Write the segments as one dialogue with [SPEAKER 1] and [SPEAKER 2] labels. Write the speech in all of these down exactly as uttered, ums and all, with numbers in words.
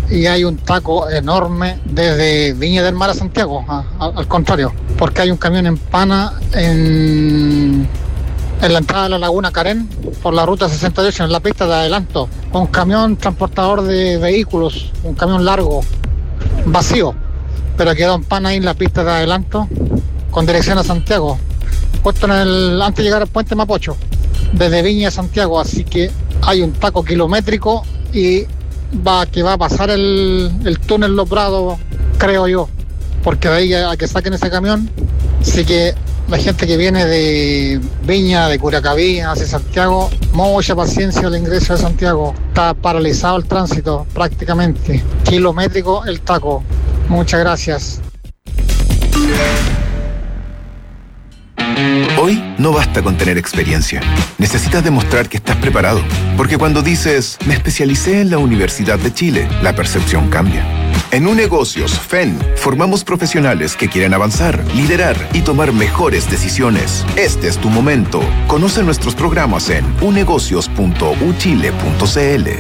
[SPEAKER 1] y hay un taco enorme desde Viña del Mar a Santiago, a, a, al contrario, porque hay un camión en pana en, en la entrada de la Laguna Carén por la ruta sesenta y ocho, en la pista de adelanto, un camión transportador de vehículos, un camión largo, vacío, pero quedó en pana ahí en la pista de adelanto con dirección a Santiago, puesto en el, antes de llegar al puente Mapocho, desde Viña a Santiago, así que hay un taco kilométrico y va que va a pasar el, el túnel Los Prados, creo yo, porque de ahí a que saquen ese camión. Así que la gente que viene de Viña, de Curacaví hacia Santiago, mucha paciencia al ingreso de Santiago. Está paralizado el tránsito prácticamente, kilométrico el taco. Muchas gracias.
[SPEAKER 2] Hoy no basta con tener experiencia. Necesitas demostrar que estás preparado. Porque cuando dices, me especialicé en la Universidad de Chile, la percepción cambia. En Unegocios F E N formamos profesionales que quieren avanzar, liderar y tomar mejores decisiones. Este es tu momento. Conoce nuestros programas en unegocios punto u chile punto c l.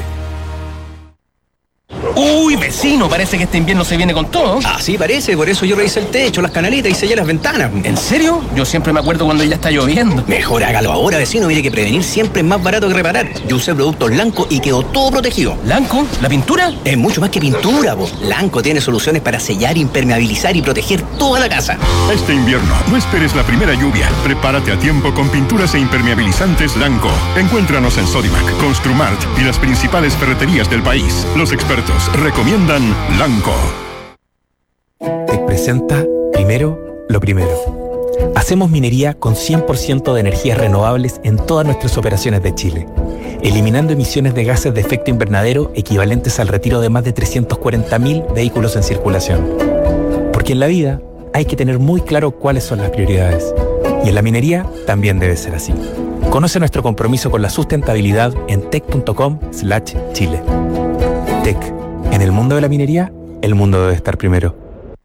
[SPEAKER 3] Uy, vecino, parece que este invierno se viene con todo.
[SPEAKER 4] Así parece, por eso yo revisé el techo, las canaletas y sellé las ventanas.
[SPEAKER 3] ¿En serio? Yo siempre me acuerdo cuando ya está lloviendo.
[SPEAKER 4] Mejor hágalo ahora, vecino, mire que prevenir siempre es más barato que reparar. Yo usé productos Lanco y quedó todo protegido.
[SPEAKER 3] ¿Lanco? ¿La pintura?
[SPEAKER 4] Es mucho más que pintura, vos. Lanco tiene soluciones para sellar, impermeabilizar y proteger toda la casa.
[SPEAKER 5] Este invierno, no esperes la primera lluvia. Prepárate a tiempo con pinturas e impermeabilizantes Lanco. Encuéntranos en Sodimac, Construmart y las principales ferreterías del país. Los expertos recomiendan Lanco.
[SPEAKER 6] Te presenta Primero lo Primero. Hacemos minería con cien por ciento de energías renovables en todas nuestras operaciones de Chile, eliminando emisiones de gases de efecto invernadero equivalentes al retiro de más de trescientos cuarenta mil vehículos en circulación. Porque en la vida hay que tener muy claro cuáles son las prioridades. Y en la minería también debe ser así. Conoce nuestro compromiso con la sustentabilidad en tec punto com slash chile. Tec. En el mundo de la minería, el mundo debe estar primero.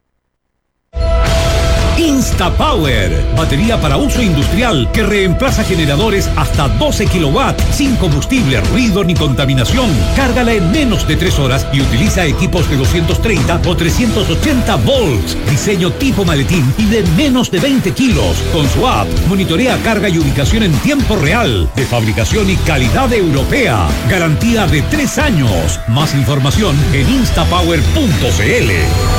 [SPEAKER 7] InstaPower, batería para uso industrial que reemplaza generadores hasta doce kilowatts, sin combustible, ruido ni contaminación. Cárgala en menos de tres horas y utiliza equipos de doscientos treinta o trescientos ochenta volts. Diseño tipo maletín y de menos de veinte kilos. Con su app, monitorea carga y ubicación en tiempo real. De fabricación y calidad europea. Garantía de tres años. Más información en instapower punto c l.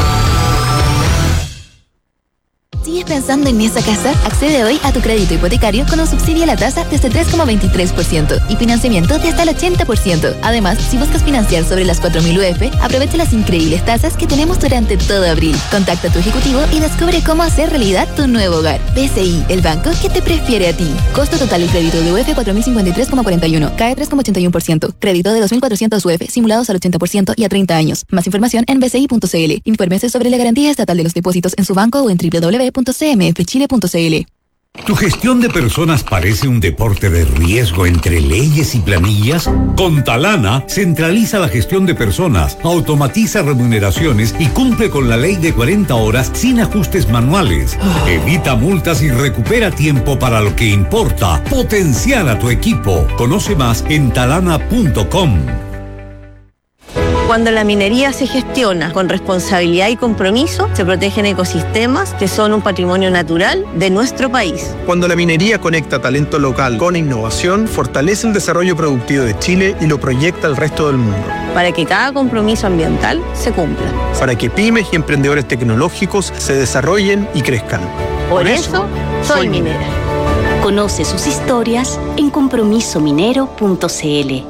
[SPEAKER 8] ¿Sigues pensando en esa casa? Accede hoy a tu crédito hipotecario con un subsidio a la tasa desde tres coma veintitrés por ciento y financiamiento de hasta el ochenta por ciento. Además, si buscas financiar sobre las cuatro mil U F, aprovecha las increíbles tasas que tenemos durante todo abril. Contacta a tu ejecutivo y descubre cómo hacer realidad tu nuevo hogar. B C I, el banco que te prefiere a ti. Costo total del crédito de U F cuatro mil cincuenta y tres coma cuarenta y uno, C A E tres coma ochenta y uno por ciento. Crédito de dos mil cuatrocientos U F, simulados al ochenta por ciento y a treinta años. Más información en b c i punto c l. Infórmese sobre la garantía estatal de los depósitos en su banco o en doble u doble u doble u punto c m f chile punto c l.
[SPEAKER 7] ¿Tu gestión de personas parece un deporte de riesgo entre leyes y planillas? Con Talana, centraliza la gestión de personas, automatiza remuneraciones y cumple con la ley de cuarenta horas sin ajustes manuales. Evita multas y recupera tiempo para lo que importa. Potenciar a tu equipo. Conoce más en talana punto com.
[SPEAKER 9] Cuando la minería se gestiona con responsabilidad y compromiso, se protegen ecosistemas que son un patrimonio natural de nuestro país.
[SPEAKER 10] Cuando la minería conecta talento local con innovación, fortalece el desarrollo productivo de Chile y lo proyecta al resto del mundo.
[SPEAKER 9] Para que cada compromiso ambiental se cumpla.
[SPEAKER 10] Para que pymes y emprendedores tecnológicos se desarrollen y crezcan.
[SPEAKER 9] Por, Por eso, eso, soy minera.
[SPEAKER 11] Conoce sus historias en compromiso minero punto c l.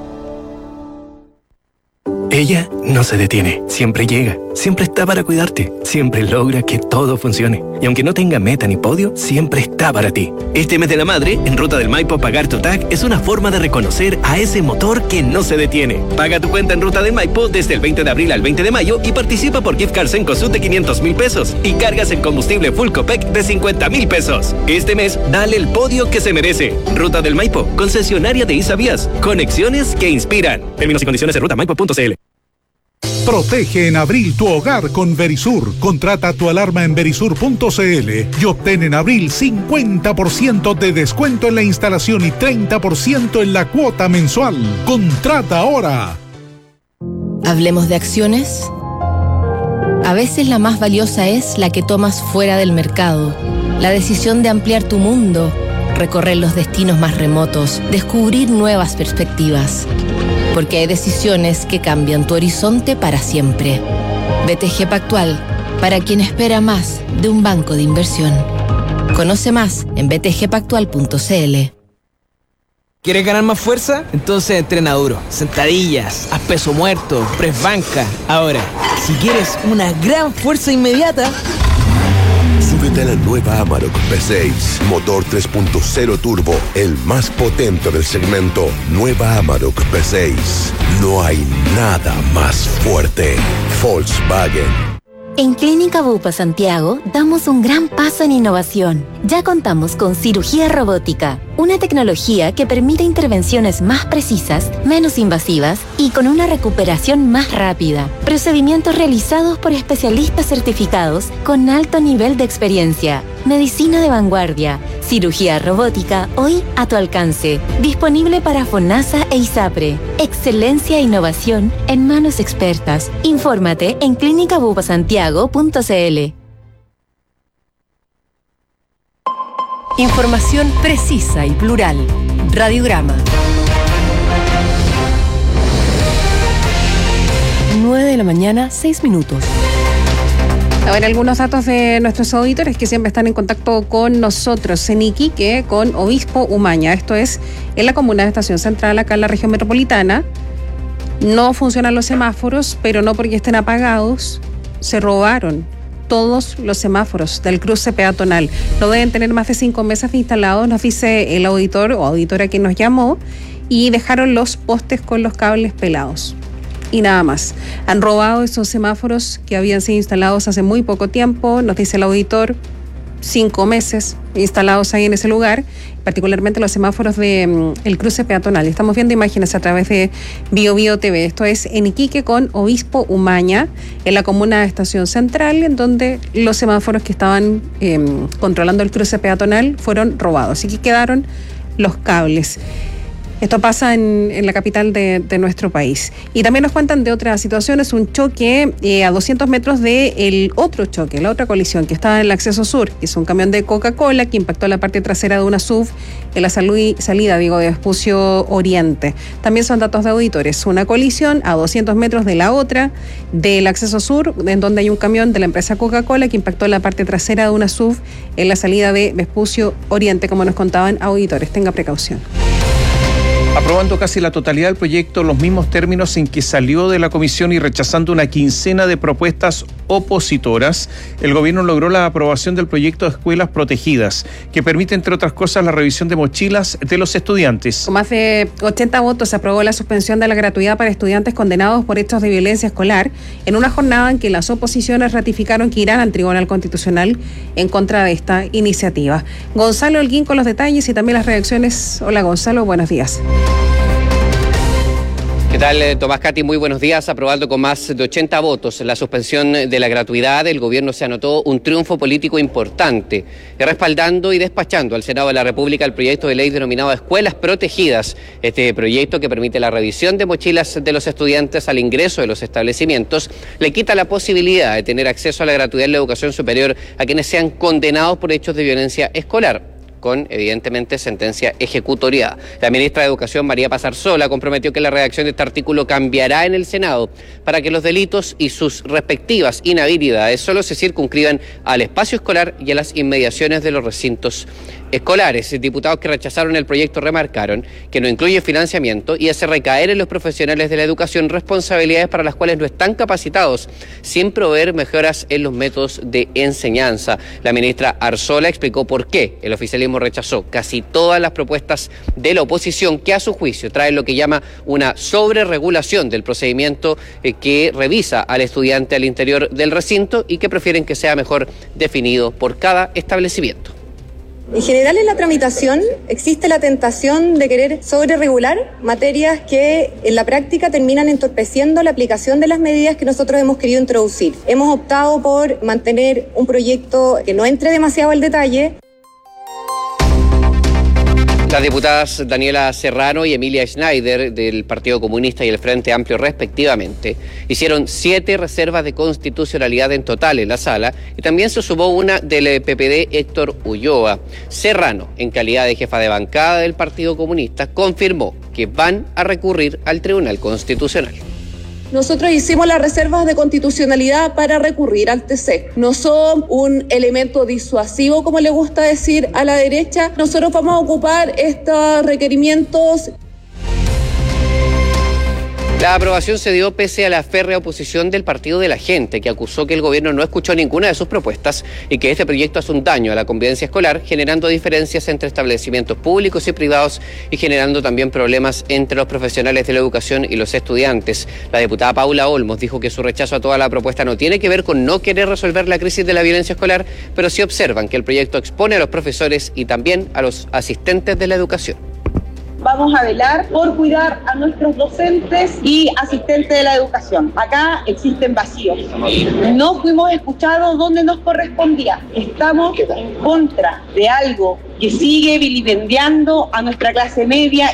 [SPEAKER 12] Ella no se detiene, siempre llega, siempre está para cuidarte, siempre logra que todo funcione. Y aunque no tenga meta ni podio, siempre está para ti. Este mes de la madre, en Ruta del Maipo, pagar tu T A C es una forma de reconocer a ese motor que no se detiene. Paga tu cuenta en Ruta del Maipo desde el veinte de abril al veinte de mayo y participa por gift cards en Cosut de quinientos mil pesos y cargas en combustible Full Copec de cincuenta mil pesos. Este mes, dale el podio que se merece. Ruta del Maipo, concesionaria de Isavías. Conexiones que inspiran. Términos y condiciones en ruta maipo punto c l.
[SPEAKER 13] Protege en abril tu hogar con Verisur. Contrata tu alarma en verisur punto c l y obtén en abril cincuenta por ciento de descuento en la instalación y treinta por ciento en la cuota mensual. Contrata ahora.
[SPEAKER 14] Hablemos de acciones. A veces la más valiosa es la que tomas fuera del mercado. La decisión de ampliar tu mundo, recorrer los destinos más remotos, descubrir nuevas perspectivas. Porque hay decisiones que cambian tu horizonte para siempre. B T G Pactual, para quien espera más de un banco de inversión. Conoce más en b t g pactual punto c l.
[SPEAKER 15] ¿Quieres ganar más fuerza? Entonces entrena duro. Sentadillas, haz peso muerto, press banca. Ahora, si quieres una gran fuerza inmediata...
[SPEAKER 16] Súbete a la nueva Amarok V seis, motor tres punto cero turbo, el más potente del segmento. Nueva Amarok V seis. No hay nada más fuerte. Volkswagen.
[SPEAKER 11] En Clínica Bupa Santiago damos un gran paso en innovación. Ya contamos con cirugía robótica, una tecnología que permite intervenciones más precisas, menos invasivas y con una recuperación más rápida. Procedimientos realizados por especialistas certificados con alto nivel de experiencia. Medicina de vanguardia, cirugía robótica hoy a tu alcance. Disponible para FONASA e ISAPRE. Excelencia e innovación en manos expertas. Infórmate en clínica bupa santiago punto c l.
[SPEAKER 14] Información precisa y plural. Radiograma. nueve de la mañana, seis minutos.
[SPEAKER 17] Ahora algunos datos de nuestros auditores que siempre están en contacto con nosotros. En Iquique, con Obispo Umaña. Esto es en la comuna de Estación Central, acá en la región metropolitana. No funcionan los semáforos, pero no porque estén apagados. Se robaron todos los semáforos del cruce peatonal. No deben tener más de cinco meses instalados, nos dice el auditor o auditora que nos llamó, y dejaron los postes con los cables pelados. Y nada más. Han robado esos semáforos que habían sido instalados hace muy poco tiempo, nos dice el auditor, cinco meses instalados ahí en ese lugar, particularmente los semáforos de um, el cruce peatonal. Estamos viendo imágenes a través de Bio Bio T V. Esto es en Iquique con Obispo Umaña, en la comuna de Estación Central, en donde los semáforos que estaban eh, controlando el cruce peatonal fueron robados. Así que quedaron los cables. Esto pasa en, en la capital de, de nuestro país. Y también nos cuentan de otras situaciones, un choque eh, a doscientos metros del otro choque, la otra colisión que estaba en el acceso sur, que es un camión de Coca-Cola que impactó la parte trasera de una S U V en la salud, salida digo, de Vespucio Oriente. También son datos de auditores, una colisión a doscientos metros de la otra, del acceso sur, en donde hay un camión de la empresa Coca-Cola que impactó la parte trasera de una S U V en la salida de Vespucio Oriente, como nos contaban auditores. Tenga precaución.
[SPEAKER 18] Aprobando casi la totalidad del proyecto en los mismos términos en que salió de la comisión y rechazando una quincena de propuestas opositoras, el gobierno logró la aprobación del proyecto de escuelas protegidas, que permite, entre otras cosas, la revisión de mochilas de los estudiantes.
[SPEAKER 17] Con más de ochenta votos se aprobó la suspensión de la gratuidad para estudiantes condenados por hechos de violencia escolar, en una jornada en que las oposiciones ratificaron que irán al Tribunal Constitucional en contra de esta iniciativa. Gonzalo Holguín con los detalles y también las reacciones. Hola Gonzalo, buenos días.
[SPEAKER 19] ¿Qué tal, Tomás Cati? Muy buenos días. Aprobando con más de ochenta votos la suspensión de la gratuidad, el gobierno se anotó un triunfo político importante, respaldando y despachando al Senado de la República el proyecto de ley denominado Escuelas Protegidas. Este proyecto, que permite la revisión de mochilas de los estudiantes al ingreso de los establecimientos, le quita la posibilidad de tener acceso a la gratuidad en la educación superior a quienes sean condenados por hechos de violencia escolar, con, evidentemente, sentencia ejecutoriada. La ministra de Educación, María Paz Arzola, comprometió que la redacción de este artículo cambiará en el Senado para que los delitos y sus respectivas inhabilidades solo se circunscriban al espacio escolar y a las inmediaciones de los recintos escolares. Diputados que rechazaron el proyecto remarcaron que no incluye financiamiento y hace recaer en los profesionales de la educación responsabilidades para las cuales no están capacitados, sin proveer mejoras en los métodos de enseñanza. La ministra Arzola explicó por qué el oficialismo rechazó casi todas las propuestas de la oposición, que a su juicio traen lo que llama una sobreregulación del procedimiento eh, que revisa al estudiante al interior del recinto y que prefieren que sea mejor definido por cada establecimiento.
[SPEAKER 20] En general, en la tramitación existe la tentación de querer sobreregular materias que en la práctica terminan entorpeciendo la aplicación de las medidas que nosotros hemos querido introducir. Hemos optado por mantener un proyecto que no entre demasiado al detalle.
[SPEAKER 19] Las diputadas Daniela Serrano y Emilia Schneider del Partido Comunista y el Frente Amplio respectivamente hicieron siete reservas de constitucionalidad en total en la sala y también se sumó una del P P D Héctor Ulloa. Serrano, en calidad de jefa de bancada del Partido Comunista, confirmó que van a recurrir al Tribunal Constitucional.
[SPEAKER 20] Nosotros hicimos las reservas de constitucionalidad para recurrir al T C. No son un elemento disuasivo, como le gusta decir a la derecha. Nosotros vamos a ocupar estos requerimientos.
[SPEAKER 19] La aprobación se dio pese a la férrea oposición del Partido de la Gente, que acusó que el gobierno no escuchó ninguna de sus propuestas y que este proyecto hace un daño a la convivencia escolar, generando diferencias entre establecimientos públicos y privados y generando también problemas entre los profesionales de la educación y los estudiantes. La diputada Paula Olmos dijo que su rechazo a toda la propuesta no tiene que ver con no querer resolver la crisis de la violencia escolar, pero sí observan que el proyecto expone a los profesores y también a los asistentes de la educación.
[SPEAKER 21] Vamos a velar por cuidar a nuestros docentes y asistentes de la educación. Acá existen vacíos. No fuimos escuchados donde nos correspondía. Estamos en contra de algo que sigue vilipendiando a nuestra clase media.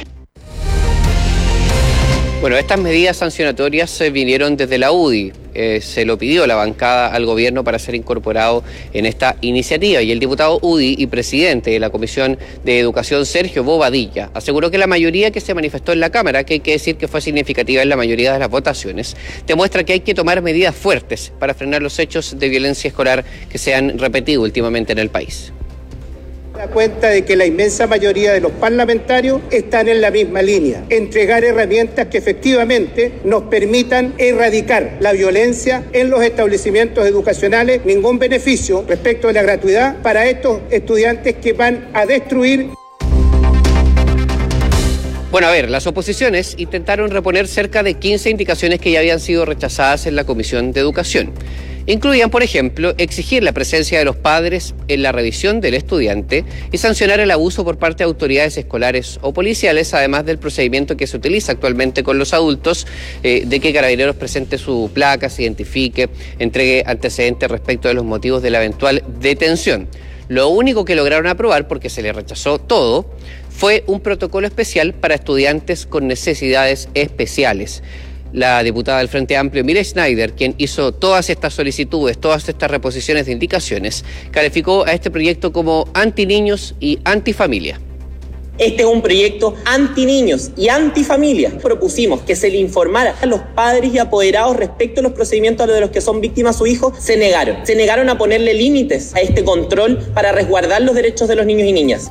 [SPEAKER 19] Bueno, estas medidas sancionatorias eh, vinieron desde la U D I. Eh, se lo pidió la bancada al gobierno para ser incorporado en esta iniciativa y el diputado U D I y presidente de la Comisión de Educación, Sergio Bobadilla, aseguró que la mayoría que se manifestó en la Cámara, que hay que decir que fue significativa en la mayoría de las votaciones, demuestra que hay que tomar medidas fuertes para frenar los hechos de violencia escolar que se han repetido últimamente en el país.
[SPEAKER 22] Da cuenta de que la inmensa mayoría de los parlamentarios están en la misma línea, entregar herramientas que efectivamente nos permitan erradicar la violencia en los establecimientos educacionales, ningún beneficio respecto de la gratuidad para estos estudiantes que van a destruir.
[SPEAKER 19] Bueno, a ver, las oposiciones intentaron reponer cerca de quince indicaciones que ya habían sido rechazadas en la Comisión de Educación. Incluían, por ejemplo, exigir la presencia de los padres en la revisión del estudiante y sancionar el abuso por parte de autoridades escolares o policiales, además del procedimiento que se utiliza actualmente con los adultos, eh, de que Carabineros presente su placa, se identifique, entregue antecedentes respecto de los motivos de la eventual detención. Lo único que lograron aprobar, porque se le rechazó todo, fue un protocolo especial para estudiantes con necesidades especiales. La diputada del Frente Amplio, Emilia Schneider, quien hizo todas estas solicitudes, todas estas reposiciones de indicaciones, calificó a este proyecto como anti-niños y anti-familia.
[SPEAKER 23] Este es un proyecto anti-niños y anti-familia. Propusimos que se le informara a los padres y apoderados respecto a los procedimientos de los que son víctimas sus hijos. Se negaron. Se negaron a ponerle límites a este control para resguardar los derechos de los niños y niñas.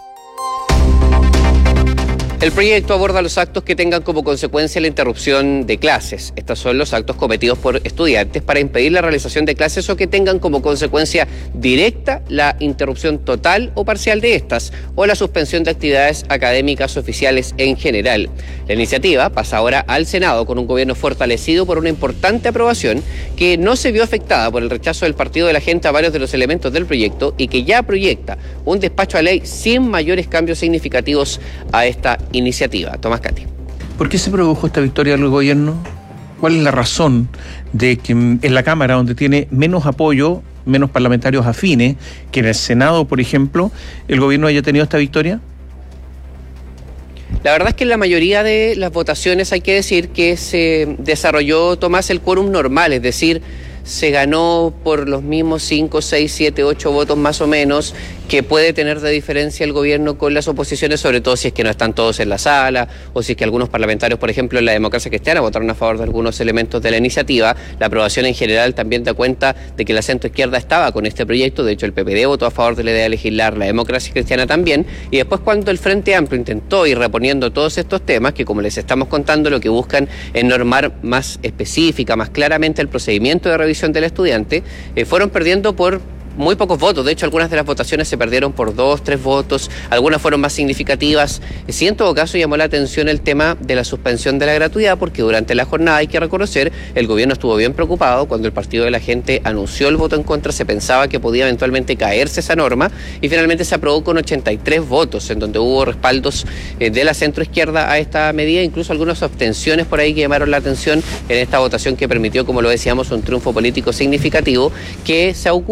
[SPEAKER 19] El proyecto aborda los actos que tengan como consecuencia la interrupción de clases. Estos son los actos cometidos por estudiantes para impedir la realización de clases o que tengan como consecuencia directa la interrupción total o parcial de estas o la suspensión de actividades académicas oficiales en general. La iniciativa pasa ahora al Senado con un gobierno fortalecido por una importante aprobación que no se vio afectada por el rechazo del Partido de la Gente a varios de los elementos del proyecto y que ya proyecta un despacho a ley sin mayores cambios significativos a esta iniciativa. Tomás Cati.
[SPEAKER 18] ¿Por qué se produjo esta victoria del gobierno? ¿Cuál es la razón de que en la Cámara, donde tiene menos apoyo, menos parlamentarios afines, que en el Senado, por ejemplo, el gobierno haya tenido esta victoria?
[SPEAKER 19] La verdad es que en la mayoría de las votaciones hay que decir que se desarrolló, Tomás, el quórum normal, es decir, se ganó por los mismos cinco, seis, siete, ocho votos más o menos que puede tener de diferencia el gobierno con las oposiciones, sobre todo si es que no están todos en la sala o si es que algunos parlamentarios, por ejemplo, en la Democracia Cristiana votaron a favor de algunos elementos de la iniciativa. La aprobación en general también da cuenta de que la centroizquierda estaba con este proyecto. De hecho, el P P D votó a favor de la idea de legislar, la Democracia Cristiana también, y después cuando el Frente Amplio intentó ir reponiendo todos estos temas, que como les estamos contando, lo que buscan es normar más específica, más claramente el procedimiento de revisión del estudiante, eh, fueron perdiendo por muy pocos votos. De hecho, algunas de las votaciones se perdieron por dos, tres votos, algunas fueron más significativas. Sí, en todo caso, llamó la atención el tema de la suspensión de la gratuidad, porque durante la jornada, hay que reconocer, el gobierno estuvo bien preocupado. Cuando el Partido de la Gente anunció el voto en contra, se pensaba que podía eventualmente caerse esa norma, y finalmente se aprobó con ochenta y tres votos, en donde hubo respaldos eh, de la centroizquierda a esta medida, incluso algunas abstenciones por ahí que llamaron la atención en esta votación que permitió, como lo decíamos, un triunfo político significativo que se augura para el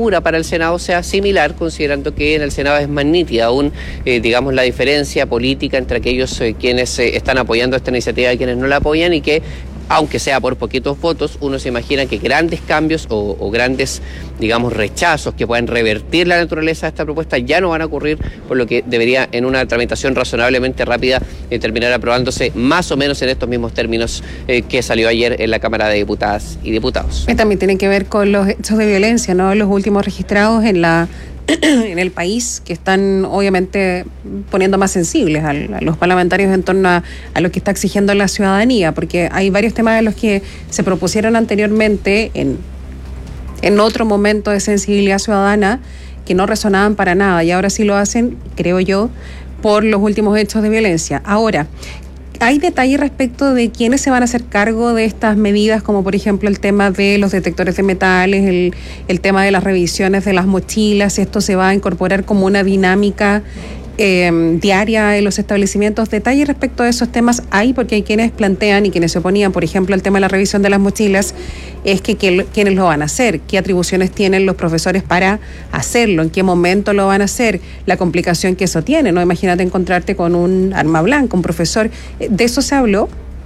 [SPEAKER 19] Senado sea similar, considerando que en el Senado es más nítida aún, eh, digamos, la diferencia política entre aquellos eh, quienes eh, están apoyando esta iniciativa y quienes no la apoyan, y que, aunque sea por poquitos votos, uno se imagina que grandes cambios o, o grandes, digamos, rechazos que puedan revertir la naturaleza de esta propuesta ya no van a ocurrir, por lo que debería, en una tramitación razonablemente rápida, eh, terminar aprobándose más o menos en estos mismos términos eh, que salió ayer en la Cámara de Diputadas y Diputados.
[SPEAKER 17] Eh, también tiene que ver con los hechos de violencia, ¿no? Los últimos registrados en la en el país, que están obviamente poniendo más sensibles a, a los parlamentarios en torno a, a lo que está exigiendo la ciudadanía, porque hay varios temas de los que se propusieron anteriormente en, en otro momento de sensibilidad ciudadana que no resonaban para nada, y ahora sí lo hacen, creo yo, por los últimos hechos de violencia. Ahora, ¿hay detalles respecto de quiénes se van a hacer cargo de estas medidas, como por ejemplo el tema de los detectores de metales, el, el tema de las revisiones de las mochilas? ¿Esto se va a incorporar como una dinámica eh, diaria en los establecimientos? ¿Detalles respecto a esos temas hay? Porque hay quienes plantean y quienes se oponían, por ejemplo, al tema de la revisión de las mochilas, es que, que quiénes lo van a hacer, qué atribuciones tienen los profesores para hacerlo, en qué momento lo van a hacer, la complicación que eso tiene, ¿no? Imagínate encontrarte con un arma blanca, un profesor. ¿De eso se habló?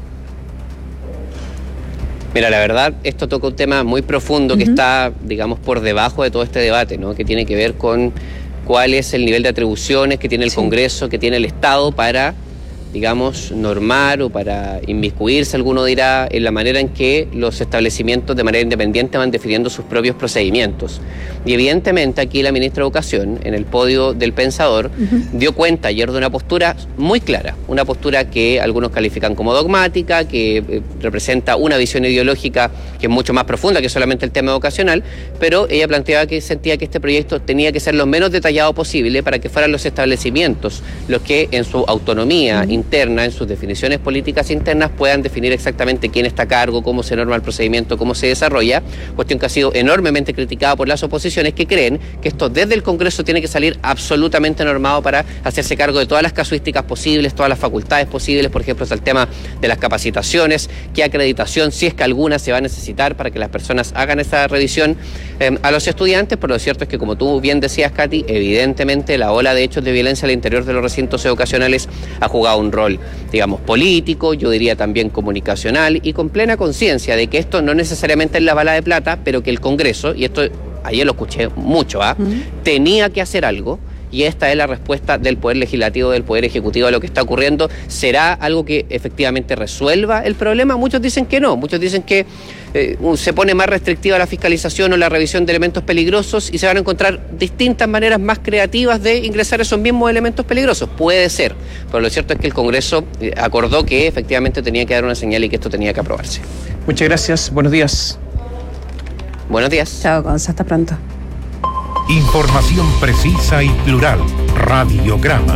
[SPEAKER 19] Mira, la verdad, esto toca un tema muy profundo que uh-huh. está, digamos, por debajo de todo este debate, ¿no? Que tiene que ver con cuál es el nivel de atribuciones que tiene el sí. Congreso, que tiene el Estado para, digamos, normar o para inmiscuirse, alguno dirá, en la manera en que los establecimientos de manera independiente van definiendo sus propios procedimientos. Y evidentemente aquí la ministra de Educación, en el podio del Pensador, uh-huh. dio cuenta ayer de una postura muy clara, una postura que algunos califican como dogmática, que eh, representa una visión ideológica que es mucho más profunda que solamente el tema educacional, pero ella planteaba que sentía que este proyecto tenía que ser lo menos detallado posible para que fueran los establecimientos los que en su autonomía uh-huh. interna, en sus definiciones políticas internas, puedan definir exactamente quién está a cargo, cómo se norma el procedimiento, cómo se desarrolla, cuestión que ha sido enormemente criticada por las oposiciones, que creen que esto desde el Congreso tiene que salir absolutamente normado para hacerse cargo de todas las casuísticas posibles, todas las facultades posibles. Por ejemplo, es el tema de las capacitaciones, qué acreditación, si es que alguna se va a necesitar para que las personas hagan esa revisión eh, a los estudiantes. Pero lo cierto es que, como tú bien decías, Katy, evidentemente la ola de hechos de violencia al interior de los recintos educacionales ha jugado un rol, digamos, político, yo diría también comunicacional, y con plena conciencia de que esto no necesariamente es la bala de plata, pero que el Congreso, y esto ayer lo escuché mucho, ¿ah? Uh-huh. tenía que hacer algo, y esta es la respuesta del Poder Legislativo, del Poder Ejecutivo a lo que está ocurriendo. ¿Será algo que efectivamente resuelva el problema? Muchos dicen que no, muchos dicen que eh, se pone más restrictiva la fiscalización o la revisión de elementos peligrosos y se van a encontrar distintas maneras más creativas de ingresar esos mismos elementos peligrosos. Puede ser, pero lo cierto es que el Congreso eh, acordó que efectivamente tenía que dar una señal y que esto tenía que aprobarse.
[SPEAKER 18] Muchas gracias, buenos días.
[SPEAKER 19] Buenos días.
[SPEAKER 17] Chao, Gonza, hasta pronto.
[SPEAKER 7] Información precisa y plural. Radiograma.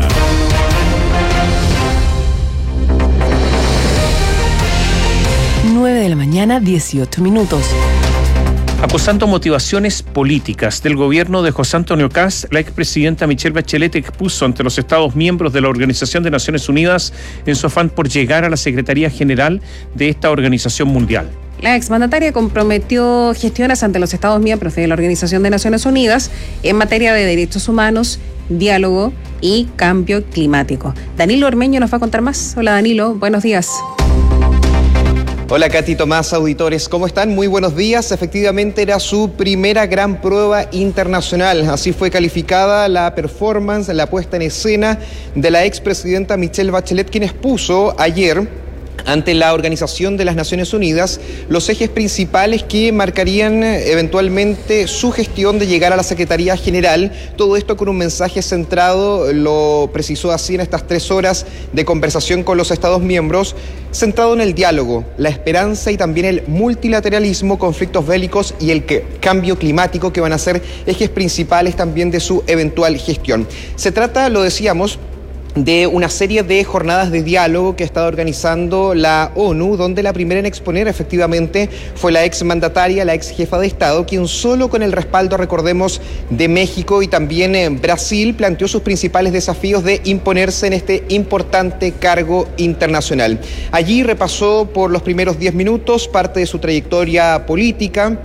[SPEAKER 1] nueve de la mañana, dieciocho minutos.
[SPEAKER 18] Acusando motivaciones políticas del gobierno de José Antonio Kast, la expresidenta Michelle Bachelet expuso ante los Estados miembros de la Organización de Naciones Unidas en su afán por llegar a la Secretaría General de esta organización mundial.
[SPEAKER 17] La exmandataria comprometió gestiones ante los Estados miembros de la Organización de Naciones Unidas en materia de derechos humanos, diálogo y cambio climático. Danilo Ormeño nos va a contar más. Hola Danilo, buenos días.
[SPEAKER 2] Hola Katy, Tomás, auditores, ¿cómo están? Muy buenos días. Efectivamente era su primera gran prueba internacional. Así fue calificada la performance, la puesta en escena de la expresidenta Michelle Bachelet, quien expuso ayer ante la Organización de las Naciones Unidas los ejes principales que marcarían eventualmente su gestión de llegar a la Secretaría General. Todo esto con un mensaje centrado, lo precisó así en estas tres horas de conversación con los Estados miembros, centrado en el diálogo, la esperanza y también el multilateralismo, conflictos bélicos y el que, cambio climático, que van a ser ejes principales también de su eventual gestión. Se trata, lo decíamos, de una serie de jornadas de diálogo que ha estado organizando la ONU, donde la primera en exponer efectivamente fue la ex mandataria, la ex jefa de Estado, quien solo con el respaldo, recordemos, de México y también en Brasil, planteó sus principales desafíos de imponerse en este importante cargo internacional. Allí repasó por los primeros diez minutos parte de su trayectoria política,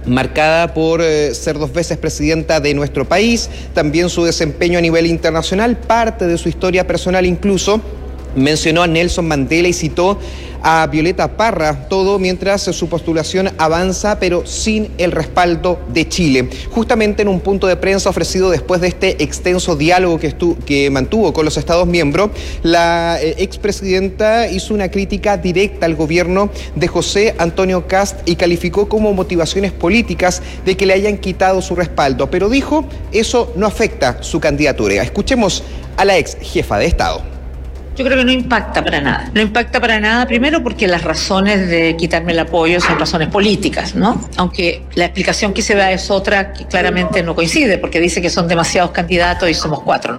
[SPEAKER 2] marcada por eh, ser dos veces presidenta de nuestro país, también su desempeño a nivel internacional, parte de su historia personal incluso. Mencionó a Nelson Mandela y citó a Violeta Parra, todo mientras su postulación avanza, pero sin el respaldo de Chile. Justamente en un punto de prensa ofrecido después de este extenso diálogo que, estu que mantuvo con los Estados miembros, la eh, expresidenta hizo una crítica directa al gobierno de José Antonio Kast y calificó como motivaciones políticas de que le hayan quitado su respaldo, pero dijo, eso no afecta su candidatura. Escuchemos a la ex jefa de Estado.
[SPEAKER 3] Yo creo que no impacta para nada. No impacta para nada, primero porque las razones de quitarme el apoyo son razones políticas, ¿no? Aunque la explicación que se da es otra que claramente no coincide, porque dice que son demasiados candidatos y somos cuatro.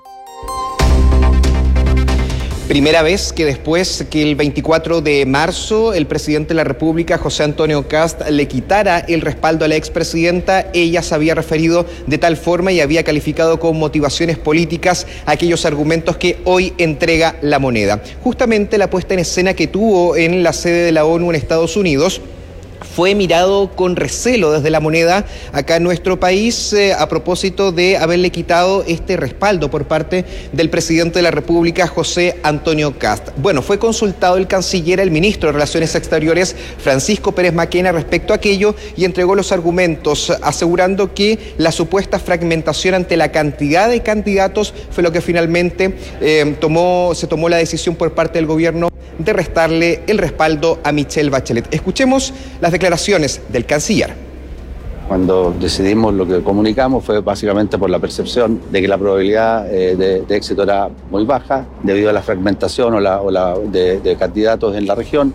[SPEAKER 2] Primera vez que después que el veinticuatro de marzo el presidente de la República, José Antonio Kast, le quitara el respaldo a la expresidenta, ella se había referido de tal forma y había calificado con motivaciones políticas aquellos argumentos que hoy entrega La Moneda. Justamente la puesta en escena que tuvo en la sede de la ONU en Estados Unidos fue mirado con recelo desde La Moneda acá en nuestro país eh, a propósito de haberle quitado este respaldo por parte del presidente de la República, José Antonio Kast. Bueno, fue consultado el canciller, el ministro de Relaciones Exteriores, Francisco Pérez Maquena, respecto a aquello y entregó los argumentos, asegurando que la supuesta fragmentación ante la cantidad de candidatos fue lo que finalmente eh, tomó, se tomó la decisión por parte del gobierno de restarle el respaldo a Michelle Bachelet. Escuchemos las declaraciones del canciller.
[SPEAKER 4] Cuando decidimos lo que comunicamos fue básicamente por la percepción de que la probabilidad eh, de, de éxito era muy baja debido a la fragmentación o la, o la de, de candidatos en la región.